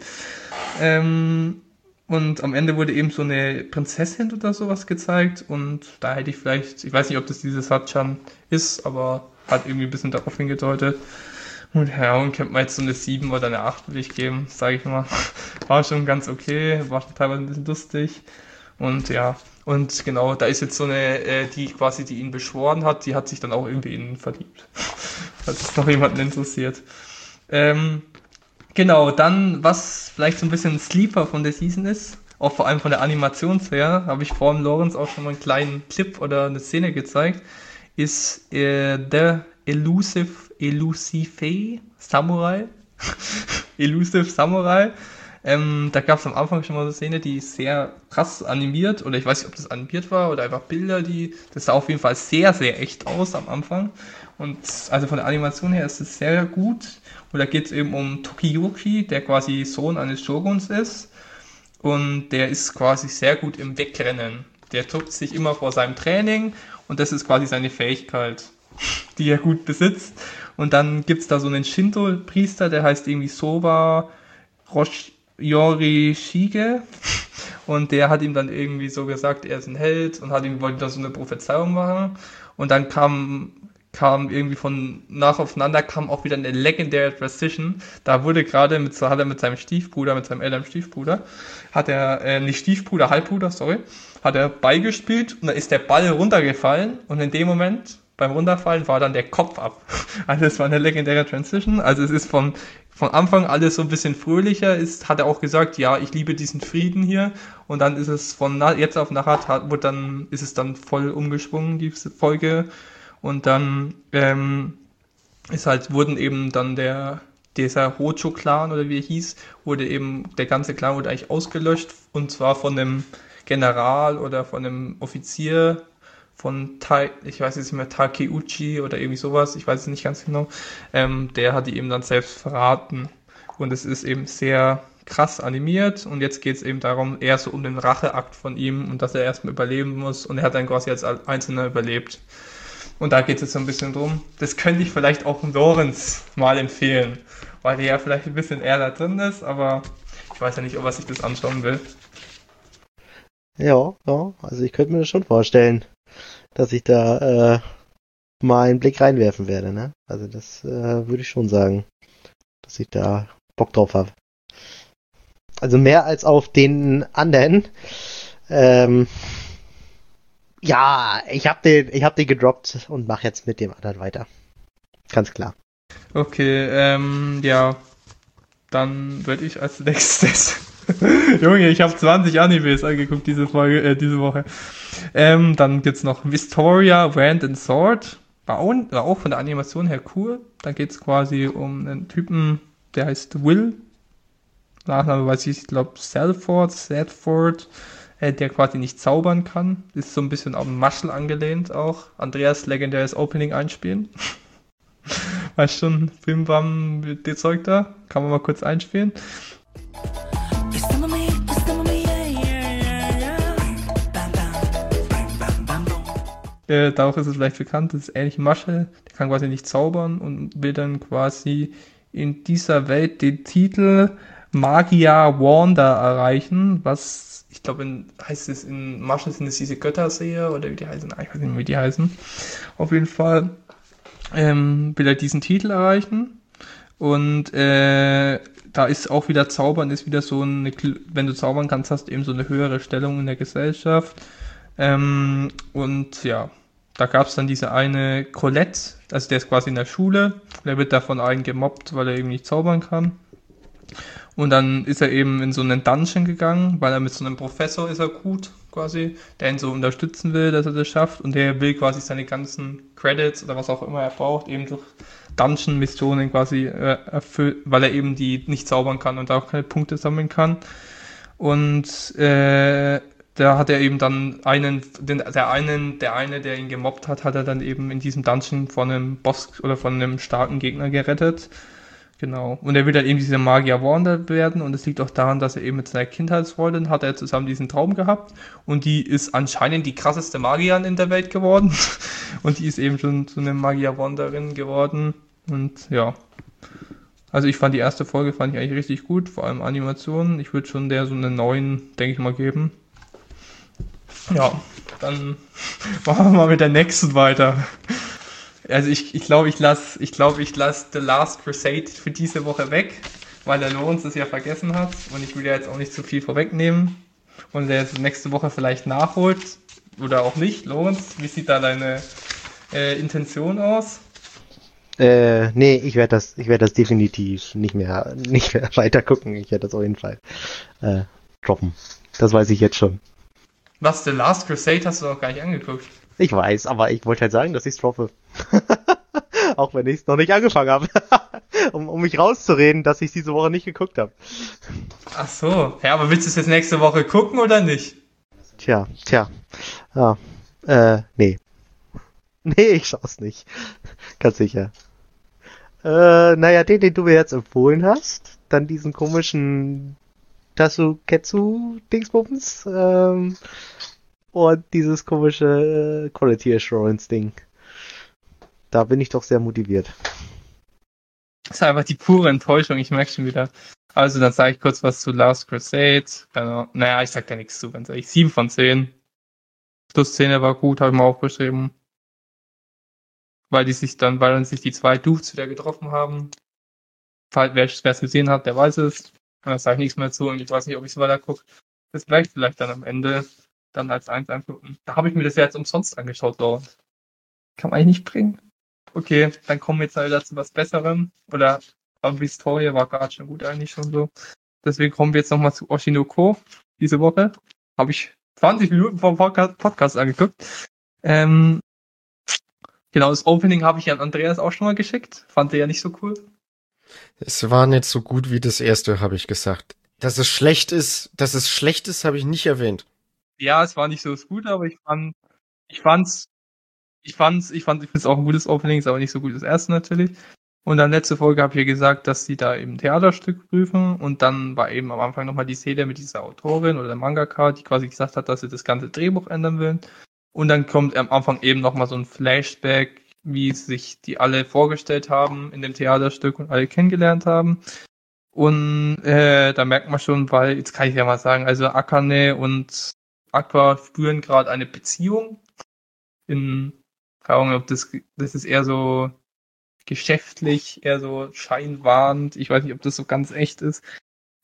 Ähm, und am Ende wurde eben so eine Prinzessin oder sowas gezeigt und da hätte ich vielleicht, ich weiß nicht, ob das diese Sachan ist, aber hat irgendwie ein bisschen darauf hingedeutet. Und ja, und könnte man jetzt so eine sieben oder eine acht würde ich geben, sage ich mal. War schon ganz okay, war schon teilweise ein bisschen lustig und ja. Und genau, da ist jetzt so eine, äh, die quasi, die ihn beschworen hat, die hat sich dann auch irgendwie in ihn verliebt. Falls es noch jemanden interessiert. Ähm, genau, dann, was vielleicht so ein bisschen ein Sleeper von der Season ist, auch vor allem von der Animation her, habe ich vor dem Lawrence auch schon mal einen kleinen Clip oder eine Szene gezeigt, ist äh, The Elusive, Elusive Samurai. Elusive Samurai. Ähm, da gab es am Anfang schon mal so eine Szene, die ist sehr krass animiert, oder ich weiß nicht, ob das animiert war oder einfach Bilder, die, das sah auf jeden Fall sehr, sehr echt aus am Anfang. Und also von der Animation her ist es sehr gut. Und da geht es eben um Tokiyoki, der quasi Sohn eines Shoguns ist. Und der ist quasi sehr gut im Wegrennen. Der drückt sich immer vor seinem Training und das ist quasi seine Fähigkeit, die er gut besitzt. Und dann gibt's da so einen Shinto-Priester, der heißt irgendwie Soba Rosh Yorishige und der hat ihm dann irgendwie so gesagt, er ist ein Held und hat ihm wollte da so eine Prophezeiung machen und dann kam kam irgendwie von nach aufeinander kam auch wieder eine Legendary Transition. Da wurde gerade mit so hat er mit seinem Stiefbruder, mit seinem älteren Stiefbruder, hat er äh, nicht Stiefbruder, Halbbruder, sorry, hat er Ball gespielt und dann ist der Ball runtergefallen und in dem Moment beim Runterfallen war dann der Kopf ab. Also es war eine legendäre Transition. Also es ist von, von Anfang alles so ein bisschen fröhlicher. Ist, hat er auch gesagt, ja, ich liebe diesen Frieden hier. Und dann ist es von na, jetzt auf nachher, hat, wird dann, ist es dann voll umgeschwungen, diese Folge. Und dann ähm, ist halt, wurden eben dann der, dieser Hojo-Clan oder wie er hieß, wurde eben, der ganze Clan wurde eigentlich ausgelöscht. Und zwar von einem General oder von einem Offizier, von Tai, ich weiß jetzt nicht mehr, Takeuchi oder irgendwie sowas, ich weiß es nicht ganz genau, ähm, der hat die eben dann selbst verraten. Und es ist eben sehr krass animiert und jetzt geht es eben darum, eher so um den Racheakt von ihm und dass er erstmal überleben muss und er hat dann quasi als Einzelner überlebt. Und da geht es jetzt so ein bisschen drum. Das könnte ich vielleicht auch Lawrence mal empfehlen, weil der ja vielleicht ein bisschen eher da drin ist, aber ich weiß ja nicht, ob er sich das anschauen will. Ja, ja, also ich könnte mir das schon vorstellen, dass ich da äh, mal einen Blick reinwerfen werde, ne? Also das äh, würde ich schon sagen, dass ich da Bock drauf habe. Also mehr als auf den anderen. Ähm, ja, ich hab den, ich hab den gedroppt und mach jetzt mit dem anderen weiter. Ganz klar. Okay, ähm, ja. Dann würde ich als nächstes. Junge, ich habe zwanzig Animes angeguckt diese Folge, äh, diese Woche. Ähm, dann gibt's noch Vistoria, Wand and Sword. War auch, war auch von der Animation her cool. Da geht's quasi um einen Typen, der heißt Will. Nachname weiß ich, ich glaube Salford, Sadford, äh, der quasi nicht zaubern kann. Ist so ein bisschen auf Muschel angelehnt auch. Andreas legendäres Opening einspielen. Weißt schon, Film Bam, die Zeug da. Kann man mal kurz einspielen. Äh, darauf ist es vielleicht bekannt, das ist ähnlich Muschel. Der kann quasi nicht zaubern und will dann quasi in dieser Welt den Titel Magia Wanda erreichen, was, ich glaube, heißt es in Muschel sind es diese Götterseher oder wie die heißen, ich weiß nicht mehr, wie die heißen. Auf jeden Fall ähm, will er diesen Titel erreichen und äh, da ist auch wieder Zaubern, ist wieder so eine, wenn du zaubern kannst, hast du eben so eine höhere Stellung in der Gesellschaft. Ähm, und ja, da gab es dann diese eine Colette, also der ist quasi in der Schule, der wird davon einen gemobbt, weil er eben nicht zaubern kann. Und dann ist er eben in so einen Dungeon gegangen, weil er mit so einem Professor ist er gut, quasi, der ihn so unterstützen will, dass er das schafft. Und der will quasi seine ganzen Credits oder was auch immer er braucht, eben durch Dungeon-Missionen quasi äh, erfüllen, weil er eben die nicht zaubern kann und auch keine Punkte sammeln kann. Und äh, da hat er eben dann einen, den, der einen, der eine, der ihn gemobbt hat, hat er dann eben in diesem Dungeon von einem Boss oder von einem starken Gegner gerettet. Genau. Und er will dann eben dieser Magier Wanda werden und es liegt auch daran, dass er eben mit seiner Kindheitsfreundin hat er zusammen diesen Traum gehabt und die ist anscheinend die krasseste Magierin in der Welt geworden und die ist eben schon zu einer Magier Wanderin geworden und ja. Also ich fand die erste Folge fand ich eigentlich richtig gut, vor allem Animationen. Ich würde schon der so einen neuen, denke ich mal, geben. Ja, dann machen wir mal mit der nächsten weiter. Also ich ich glaube, ich lasse ich glaube, ich lasse The Last Crusade für diese Woche weg, weil der Lorenz es ja vergessen hat und ich will ja jetzt auch nicht zu viel vorwegnehmen und der jetzt nächste Woche vielleicht nachholt oder auch nicht. Lorenz, wie sieht da deine äh, Intention aus? Äh, nee, ich werde das, ich werde das definitiv nicht mehr, nicht mehr weiter gucken. Ich werde das auf jeden Fall äh, droppen. Das weiß ich jetzt schon. Was, The Last Crusade hast du noch gar nicht angeguckt? Ich weiß, aber ich wollte halt sagen, dass ich es droppe. Auch wenn ich es noch nicht angefangen habe. um, um mich rauszureden, dass ich diese Woche nicht geguckt habe. Ach so. Ja, aber willst du es jetzt nächste Woche gucken oder nicht? Tja, tja. Ja, äh, nee. Nee, ich schaue nicht. Ganz sicher. Äh, naja, den, den du mir jetzt empfohlen hast, dann diesen komischen Tasuketsu-Dingsbums, ähm, und dieses komische äh, Quality Assurance-Ding. Da bin ich doch sehr motiviert. Das ist einfach die pure Enttäuschung, ich merke schon wieder. Also, dann sage ich kurz was zu Last Crusade. Genau. Naja, ich sag da nichts zu, ganz ehrlich. sieben von zehn. Schlussszene war gut, habe ich mal aufgeschrieben. Weil die sich dann, weil dann sich die zwei Dudes wieder getroffen haben. Falls wer es gesehen hat, der weiß es. Und da sage ich nichts mehr zu und ich weiß nicht, ob ich es weiter gucke. Das vielleicht vielleicht dann am Ende dann als eins angucken. Da habe ich mir das ja jetzt umsonst angeschaut, Lorenz. Kann man eigentlich nicht bringen. Okay, dann kommen wir jetzt wieder zu was Besserem. Oder aber die Story war gerade schon gut eigentlich schon so. Deswegen kommen wir jetzt nochmal zu Oshinoko. Diese Woche habe ich zwanzig Minuten vom Podcast, Podcast angeguckt. Ähm, genau, das Opening habe ich an Andreas auch schon mal geschickt. Fand er ja nicht so cool. Es war nicht so gut wie das erste, habe ich gesagt. Dass es schlecht ist, dass es schlecht ist, habe ich nicht erwähnt. Ja, es war nicht so gut, aber ich fand, ich fand's, ich fand's, ich fand, ich find's auch ein gutes Opening, ist aber nicht so gut wie das erste natürlich. Und dann letzte Folge habe ich ja gesagt, dass sie da eben Theaterstück prüfen und dann war eben am Anfang nochmal die Szene mit dieser Autorin oder der Mangaka, die quasi gesagt hat, dass sie das ganze Drehbuch ändern will. Und dann kommt am Anfang eben nochmal so ein Flashback, wie sich die alle vorgestellt haben in dem Theaterstück und alle kennengelernt haben. Und äh, da merkt man schon, weil, jetzt kann ich ja mal sagen, also Akane und Aqua spüren gerade eine Beziehung. In, keine Ahnung, ob das, das ist eher so geschäftlich, eher so scheinwarnt. Ich weiß nicht, ob das so ganz echt ist.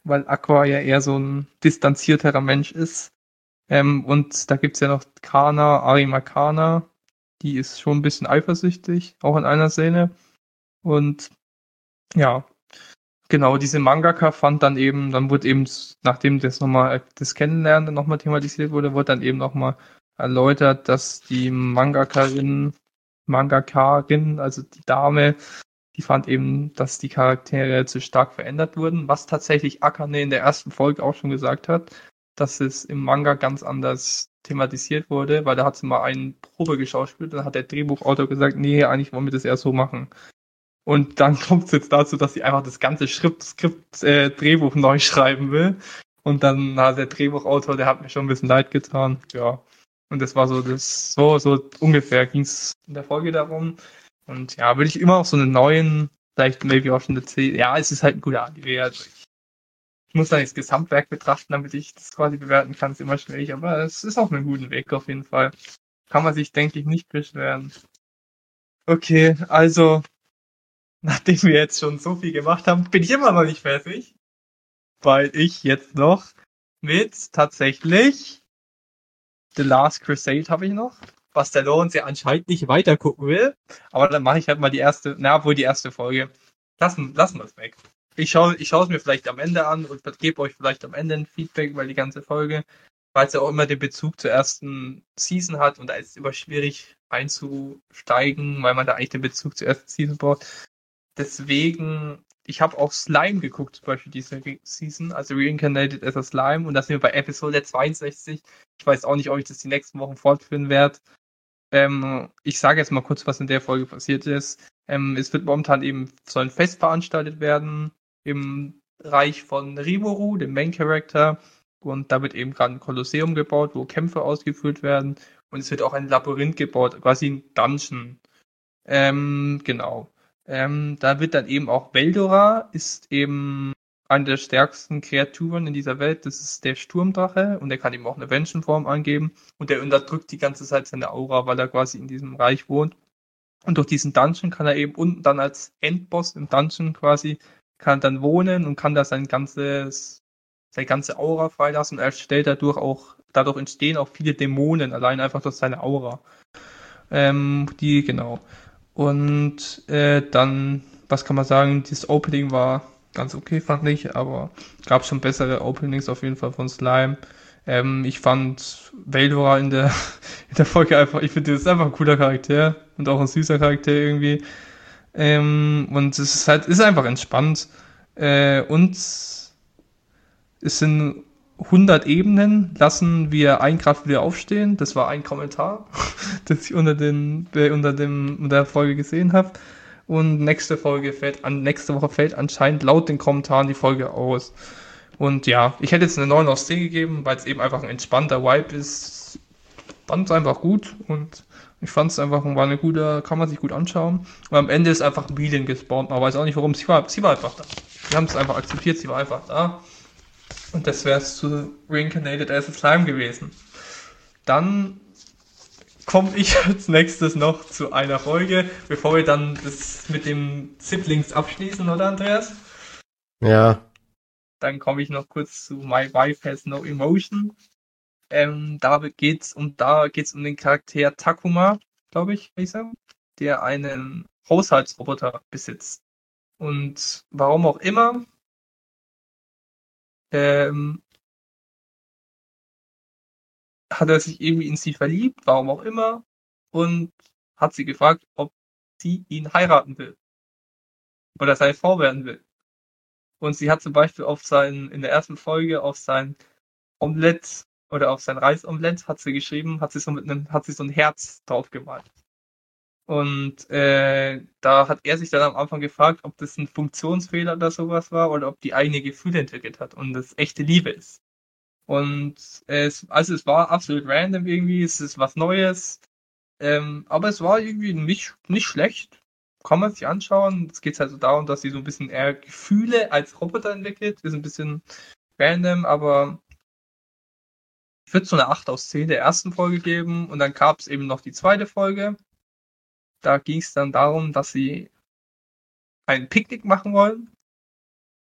weil Aqua ja eher so ein distanzierterer Mensch ist. Ähm, und da gibt's ja noch Kana, Arima Kana, die ist schon ein bisschen eifersüchtig, auch in einer Szene. Und ja, genau, diese Mangaka fand dann eben, dann wurde eben, nachdem das nochmal, das Kennenlernen nochmal thematisiert wurde, wurde dann eben nochmal erläutert, dass die Mangakarin, Mangakarin, also die Dame, die fand eben, dass die Charaktere zu stark verändert wurden, was tatsächlich Akane in der ersten Folge auch schon gesagt hat, dass es im Manga ganz anders thematisiert wurde, weil da hat sie mal einen Probe geschauspielt, dann hat der Drehbuchautor gesagt, nee, eigentlich wollen wir das eher so machen. Und dann kommt es jetzt dazu, dass sie einfach das ganze Skript, Skript äh, Drehbuch neu schreiben will. Und dann, na, der Drehbuchautor, der hat mir schon ein bisschen leid getan. Ja. Und das war so, das, so, so ungefähr ging es in der Folge darum. Und ja, würde ich immer auch so einen neuen, vielleicht maybe auch schon eine C, ja, es ist halt ein guter Anime. Also ich, ich muss dann das Gesamtwerk betrachten, damit ich das quasi bewerten kann, ist immer schwierig. Aber es ist auf einem guten Weg auf jeden Fall. Kann man sich, denke ich, nicht beschweren. Okay, also, nachdem wir jetzt schon so viel gemacht haben, bin ich immer noch nicht fertig, weil ich jetzt noch mit tatsächlich The Last Crusade habe ich noch, was der Lawrence ja anscheinend nicht weiter gucken will, aber dann mache ich halt mal die erste, na wohl die erste Folge. Lassen, lassen wir es weg. Ich schaue ich schaue es mir vielleicht am Ende an und gebe euch vielleicht am Ende ein Feedback über die ganze Folge, weil es ja auch immer den Bezug zur ersten Season hat und da ist es immer schwierig einzusteigen, weil man da eigentlich den Bezug zur ersten Season braucht. Deswegen, ich habe auch Slime geguckt, zum Beispiel diese Season, also Reincarnated as a Slime, und da sind wir bei Episode zweiundsechzig. Ich weiß auch nicht, ob ich das die nächsten Wochen fortführen werde. Ähm, ich sage jetzt mal kurz, was in der Folge passiert ist. Ähm, es wird momentan eben so ein Fest veranstaltet werden im Reich von Rimuru, dem Main Character, und da wird eben gerade ein Kolosseum gebaut, wo Kämpfe ausgeführt werden, und es wird auch ein Labyrinth gebaut, quasi ein Dungeon. Ähm, genau. Ähm, da wird dann eben auch Veldora, ist eben eine der stärksten Kreaturen in dieser Welt. Das ist der Sturmdrache und der kann eben auch eine Menschenform angeben und der unterdrückt die ganze Zeit seine Aura, weil er quasi in diesem Reich wohnt. Und durch diesen Dungeon kann er eben unten dann als Endboss im Dungeon quasi, kann dann wohnen und kann da sein ganzes, seine ganze Aura freilassen und er stellt dadurch auch, dadurch entstehen auch viele Dämonen, allein einfach durch seine Aura. Ähm, die, genau. Und äh, dann, was kann man sagen, das Opening war ganz okay, fand ich, aber gab schon bessere Openings auf jeden Fall von Slime. Ähm, ich fand Veldora in der, in der Folge einfach, ich finde, das ist einfach ein cooler Charakter und auch ein süßer Charakter irgendwie. Ähm, und es ist halt, ist einfach entspannt. Äh, und es sind hundert Ebenen, lassen wir ein Grad wieder aufstehen. Das war ein Kommentar, das ich unter, den, äh, unter, dem, unter der Folge gesehen habe. Und nächste Folge fällt an, nächste Woche fällt anscheinend laut den Kommentaren die Folge aus. Und ja, ich hätte jetzt eine neun aus zehn gegeben, weil es eben einfach ein entspannter Vibe ist. Fand es einfach gut und ich fand es einfach, war eine gute, kann man sich gut anschauen. Und am Ende ist einfach Milen gespawnt, man weiß auch nicht warum, sie war, sie war einfach da. Wir haben es einfach akzeptiert, sie war einfach da. Und das wäre es zu Reincarnated as a Slime gewesen. Dann komme ich als nächstes noch zu einer Folge, bevor wir dann das mit dem Siblings abschließen, oder Andreas? Ja. Dann komme ich noch kurz zu My Wife Has No Emotion. Ähm, da geht's um, da geht's um den Charakter Takuma, glaube ich, ich sagen, der einen Haushaltsroboter besitzt. Und warum auch immer, ähm, hat er sich irgendwie in sie verliebt, warum auch immer, und hat sie gefragt, ob sie ihn heiraten will. Oder seine Frau werden will. Und sie hat zum Beispiel auf sein, in der ersten Folge auf sein Omelett oder auf sein Reisomelett hat sie geschrieben, hat sie so mit einem, hat sie so ein Herz drauf gemalt. Und äh, da hat er sich dann am Anfang gefragt, ob das ein Funktionsfehler oder sowas war oder ob die eigene Gefühle entwickelt hat und das echte Liebe ist. Und es, also es war absolut random irgendwie, es ist was Neues, ähm, aber es war irgendwie nicht, nicht schlecht. Kann man sich anschauen. Es geht halt so darum, dass sie so ein bisschen eher Gefühle als Roboter entwickelt. Ist ein bisschen random, aber ich würde so eine acht aus zehn der ersten Folge geben. Und dann gab es eben noch die zweite Folge. Da ging es dann darum, dass sie ein Picknick machen wollen.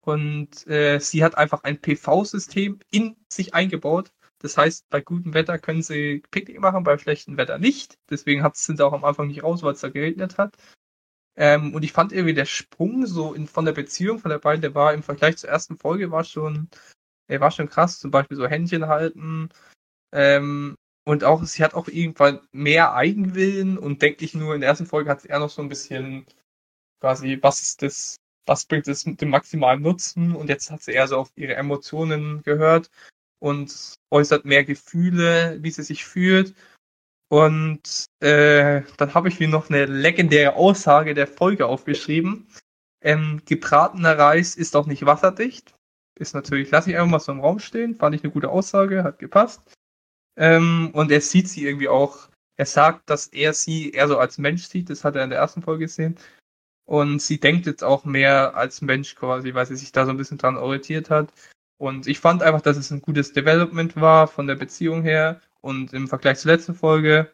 Und äh, sie hat einfach ein P V-System in sich eingebaut. Das heißt, bei gutem Wetter können sie Picknick machen, bei schlechtem Wetter nicht. Deswegen hat, sind sie auch am Anfang nicht raus, weil es da geregnet hat. Ähm, und ich fand irgendwie der Sprung so in, von der Beziehung von der beiden, der war im Vergleich zur ersten Folge war schon, er war schon krass. Zum Beispiel so Händchen halten. Ähm, und auch, sie hat auch irgendwann mehr Eigenwillen und denkt nicht nur, in der ersten Folge hat sie eher noch so ein bisschen quasi, was ist das, was bringt es mit dem maximalen Nutzen? Und jetzt hat sie eher so auf ihre Emotionen gehört und äußert mehr Gefühle, wie sie sich fühlt. Und äh, dann habe ich mir noch eine legendäre Aussage der Folge aufgeschrieben. Ähm, gebratener Reis ist auch nicht wasserdicht. Ist natürlich, lasse ich einfach mal so im Raum stehen. Fand ich eine gute Aussage, hat gepasst. Ähm, und er sieht sie irgendwie auch, er sagt, dass er sie eher so als Mensch sieht, das hat er in der ersten Folge gesehen. Und sie denkt jetzt auch mehr als Mensch quasi, weil sie sich da so ein bisschen dran orientiert hat. Und ich fand einfach, dass es ein gutes Development war von der Beziehung her und im Vergleich zur letzten Folge.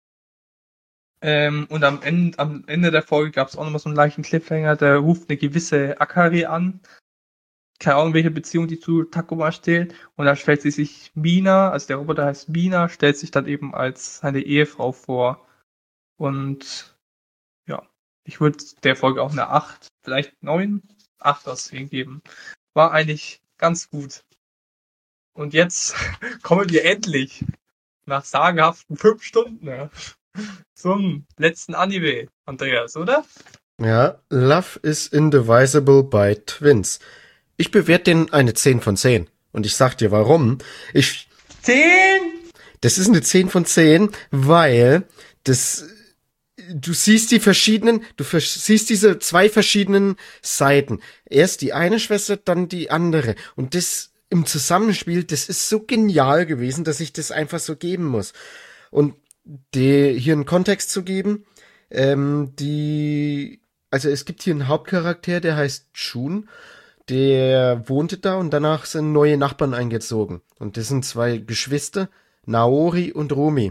Ähm, und am Ende, am Ende der Folge gab es auch nochmal so einen leichten Cliffhanger, der ruft eine gewisse Akari an. Keine Ahnung, welche Beziehung die zu Takuma steht. Und da stellt sie sich Mina, also der Roboter heißt Mina, stellt sich dann eben als seine Ehefrau vor. Und ja, ich würde der Folge auch eine acht, vielleicht neun, acht auswählen geben. War eigentlich ganz gut. Und jetzt kommen wir endlich nach sagenhaften fünf Stunden ja, zum letzten Anime, Andreas, oder? Ja, Love is Indivisible by Twins. Ich bewerte den eine zehn von zehn. Und ich sag dir warum. Ich, zehn! das ist eine zehn von zehn, weil das, du siehst die verschiedenen, du vers- siehst diese zwei verschiedenen Seiten. Erst die eine Schwester, dann die andere. Und das im Zusammenspiel, das ist so genial gewesen, dass ich das einfach so geben muss. Und die, hier einen Kontext zu geben, ähm, die, also es gibt hier einen Hauptcharakter, der heißt Shun. Der wohnte da und danach sind neue Nachbarn eingezogen. Und das sind zwei Geschwister, Naori und Rumi.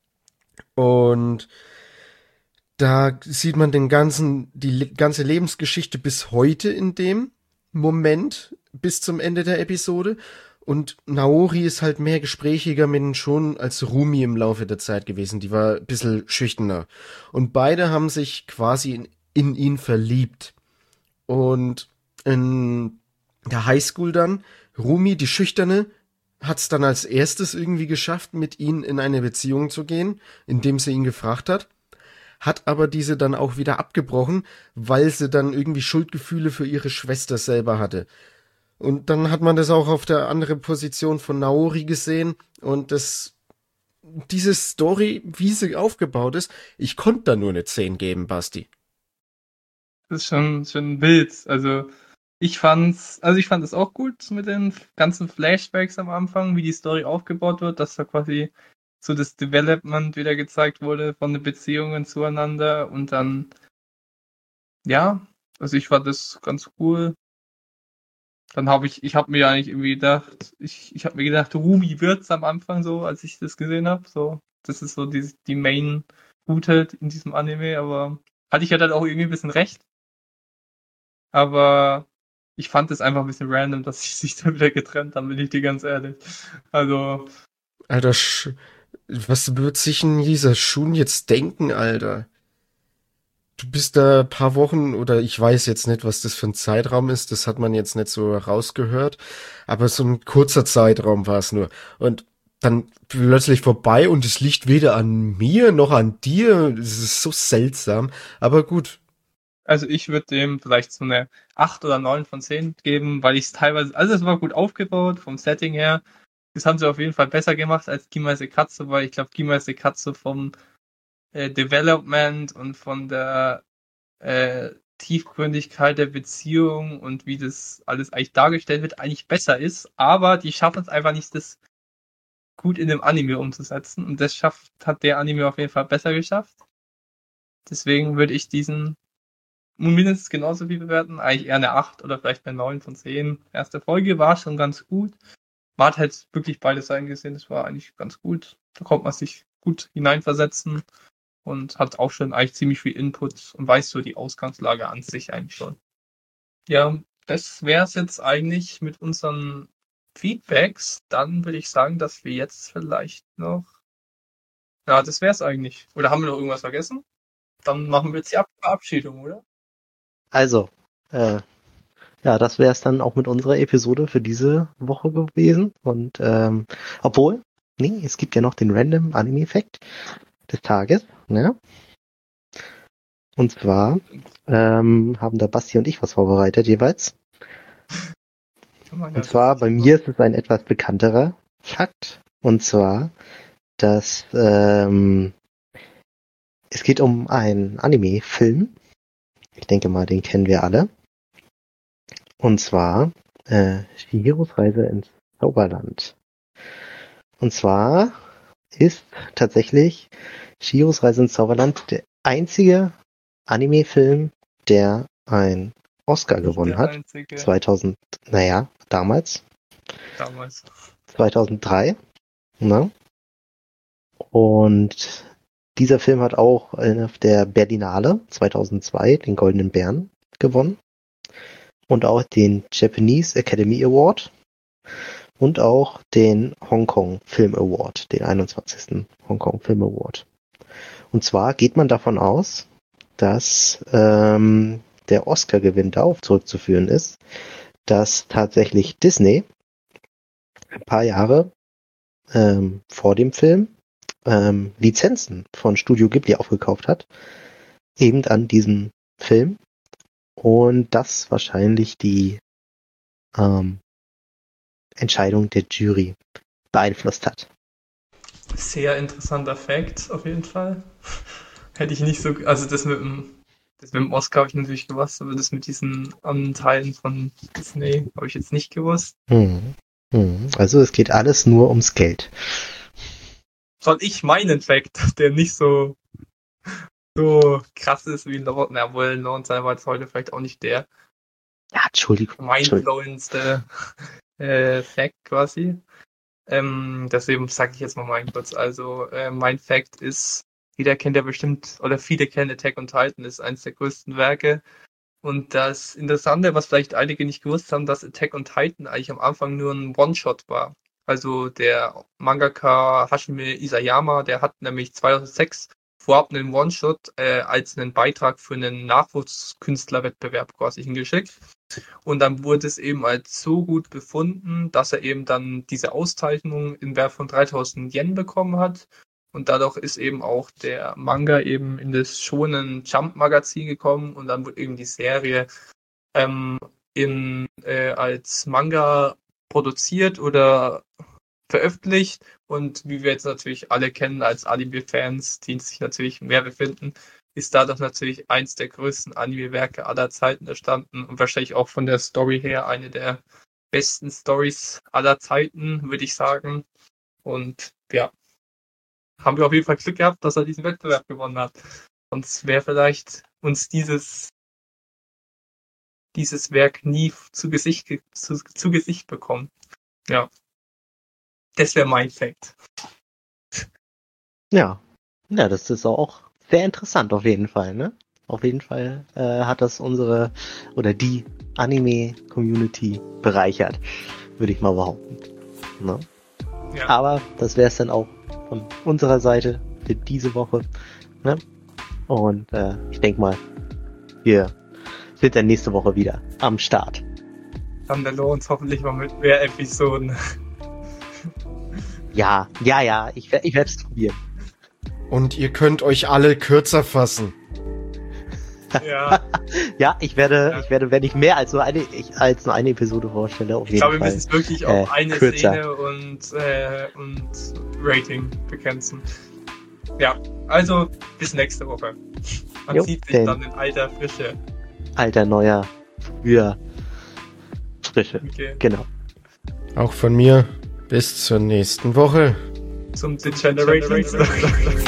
Und da sieht man den ganzen, die le- ganze Lebensgeschichte bis heute in dem Moment, bis zum Ende der Episode. Und Naori ist halt mehr gesprächiger mit ihm schon als Rumi im Laufe der Zeit gewesen. Die war ein bisschen schüchterner. Und beide haben sich quasi in, in ihn verliebt. Und in der Highschool dann, Rumi, die Schüchterne, hat es dann als erstes irgendwie geschafft, mit ihm in eine Beziehung zu gehen, indem sie ihn gefragt hat, hat aber diese dann auch wieder abgebrochen, weil sie dann irgendwie Schuldgefühle für ihre Schwester selber hatte. Und dann hat man das auch auf der anderen Position von Naori gesehen und das, diese Story, wie sie aufgebaut ist, ich konnte da nur eine zehn geben, Basti. Das ist schon, schon wild. Also ich fand's, also ich fand es auch gut mit den ganzen Flashbacks am Anfang, wie die Story aufgebaut wird, dass da quasi so das Development wieder gezeigt wurde von den Beziehungen zueinander und dann, ja, also ich fand das ganz cool. Dann habe ich, ich habe mir eigentlich irgendwie gedacht, ich, ich habe mir gedacht, Rumi wird's am Anfang so, als ich das gesehen habe, so, das ist so die, die Main-Gutheit in diesem Anime, aber hatte ich ja dann auch irgendwie ein bisschen recht. Aber ich fand es einfach ein bisschen random, dass sie sich dann wieder getrennt haben, bin ich dir ganz ehrlich. Also, Alter, Sch was wird sich denn dieser Shun jetzt denken, Alter? Du bist da ein paar Wochen oder ich weiß jetzt nicht, was das für ein Zeitraum ist, das hat man jetzt nicht so rausgehört, aber so ein kurzer Zeitraum war es nur. Und dann plötzlich vorbei und es liegt weder an mir noch an dir. Das ist so seltsam, aber gut. also ich würde dem vielleicht so eine acht oder neun von zehn geben, weil ich es teilweise, also es war gut aufgebaut vom Setting her. Das haben sie auf jeden Fall besser gemacht als Gimme Sekatsu, weil ich glaube, Gimme Sekatsu vom äh, Development und von der äh, Tiefgründigkeit der Beziehung und wie das alles eigentlich dargestellt wird, eigentlich besser ist. Aber die schaffen es einfach nicht, das gut in dem Anime umzusetzen. Und das schafft, hat der Anime auf jeden Fall besser geschafft. Deswegen würde ich diesen mindestens genauso viel bewerten. Eigentlich eher eine acht oder vielleicht eine neun von zehn. Erste Folge war schon ganz gut. Man hat halt wirklich beide Seiten gesehen. Das war eigentlich ganz gut. Da konnte man sich gut hineinversetzen und hat auch schon eigentlich ziemlich viel Input und weiß so die Ausgangslage an sich eigentlich schon. Ja, das wäre es jetzt eigentlich mit unseren Feedbacks. Dann würde ich sagen, dass wir jetzt vielleicht noch... Ja, das wäre es eigentlich. Oder haben wir noch irgendwas vergessen? Dann machen wir jetzt die Ab- Verabschiedung, oder? Also, äh, ja, das wäre es dann auch mit unserer Episode für diese Woche gewesen. Und ähm, obwohl, nee, es gibt ja noch den Random Anime Fact des Tages, ne? Und zwar ähm, haben da Basti und ich was vorbereitet jeweils. Und zwar bei mir ist es ein etwas bekannterer Fakt. Und zwar, dass ähm, es geht um einen Anime-Film. Ich denke mal, den kennen wir alle. Und zwar äh, Chihiros Reise ins Zauberland. Und zwar ist tatsächlich Chihiros Reise ins Zauberland der einzige Anime-Film, der einen Oscar gewonnen Der hat. einzige zweitausend, naja, damals, damals. zweitausenddrei. Ne? Und dieser Film hat auch auf der Berlinale zweitausendzwei den Goldenen Bären gewonnen. Und auch den Japanese Academy Award. Und auch den Hong Kong Film Award, den einundzwanzigsten Hong Kong Film Award. Und zwar geht man davon aus, dass ähm, der Oscar-Gewinn darauf zurückzuführen ist, dass tatsächlich Disney ein paar Jahre ähm, vor dem Film ähm, Lizenzen von Studio Ghibli aufgekauft hat, eben an diesem Film, und das wahrscheinlich die ähm, Entscheidung der Jury beeinflusst hat. Sehr interessanter Fact, auf jeden Fall. Hätte ich nicht so, also das mit dem, das mit dem Oscar habe ich natürlich gewusst, aber das mit diesen Anteilen von Disney habe ich jetzt nicht gewusst. Hm. Hm. Also es geht alles nur ums Geld. Soll ich meinen Fact, der nicht so, so krass ist wie Lord, na wohl, Lord sein war jetzt heute vielleicht auch nicht der Ja, Entschuldigung. Entschuldigung. mindblowendste äh, Fact quasi. Ähm, deswegen sage ich jetzt mal meinen kurz. Also äh, mein Fact ist, jeder kennt ja bestimmt, oder viele kennen Attack on Titan, ist eines der größten Werke. Und das Interessante, was vielleicht einige nicht gewusst haben, dass Attack on Titan eigentlich am Anfang nur ein One-Shot war. Also der Mangaka Hashime Isayama, der hat nämlich zweitausendsechs vorab einen One-Shot äh, als einen Beitrag für einen Nachwuchskünstlerwettbewerb quasi hingeschickt. Und dann wurde es eben als so gut befunden, dass er eben dann diese Auszeichnung in Wert von dreitausend Yen bekommen hat. Und dadurch ist eben auch der Manga eben in das Shonen Jump Magazin gekommen, und dann wurde eben die Serie ähm, in, äh, als Manga produziert oder veröffentlicht. Und wie wir jetzt natürlich alle kennen als Anime-Fans, die sich natürlich mehr befinden, ist dadurch natürlich eins der größten Anime-Werke aller Zeiten entstanden und wahrscheinlich auch von der Story her eine der besten Stories aller Zeiten, würde ich sagen. Und ja, haben wir auf jeden Fall Glück gehabt, dass er diesen Wettbewerb gewonnen hat. Sonst wäre vielleicht uns dieses dieses Werk nie zu Gesicht ge- zu, zu Gesicht bekommen. Ja. Das wäre mein Fact. Ja. Ja, das ist auch sehr interessant auf jeden Fall, ne? Auf jeden Fall äh, hat das unsere oder die Anime-Community bereichert, würde ich mal behaupten. Ne? Ja. Aber das wäre es dann auch von unserer Seite für diese Woche. Ne? Und äh, ich denke mal, wir sind dann nächste Woche wieder am Start. Dann der uns hoffentlich mal mit mehr Episoden. Ja, ja, ja, ich, wer- ich werde es probieren. Und ihr könnt euch alle kürzer fassen. Ja, Ja, ich werde, Ja. ich werde, wenn ich mehr als nur eine, ich, als nur eine Episode vorstelle, auf ich jeden glaube, wir Fall. müssen es wirklich auf äh, eine kürzer. Szene und, äh, und Rating begrenzen. Ja, also bis nächste Woche. Man Jo, sieht sich denn- dann in alter Frische. Alter, neuer, früher, frische. Okay. Genau. Auch von mir bis zur nächsten Woche. Zum Degeneration.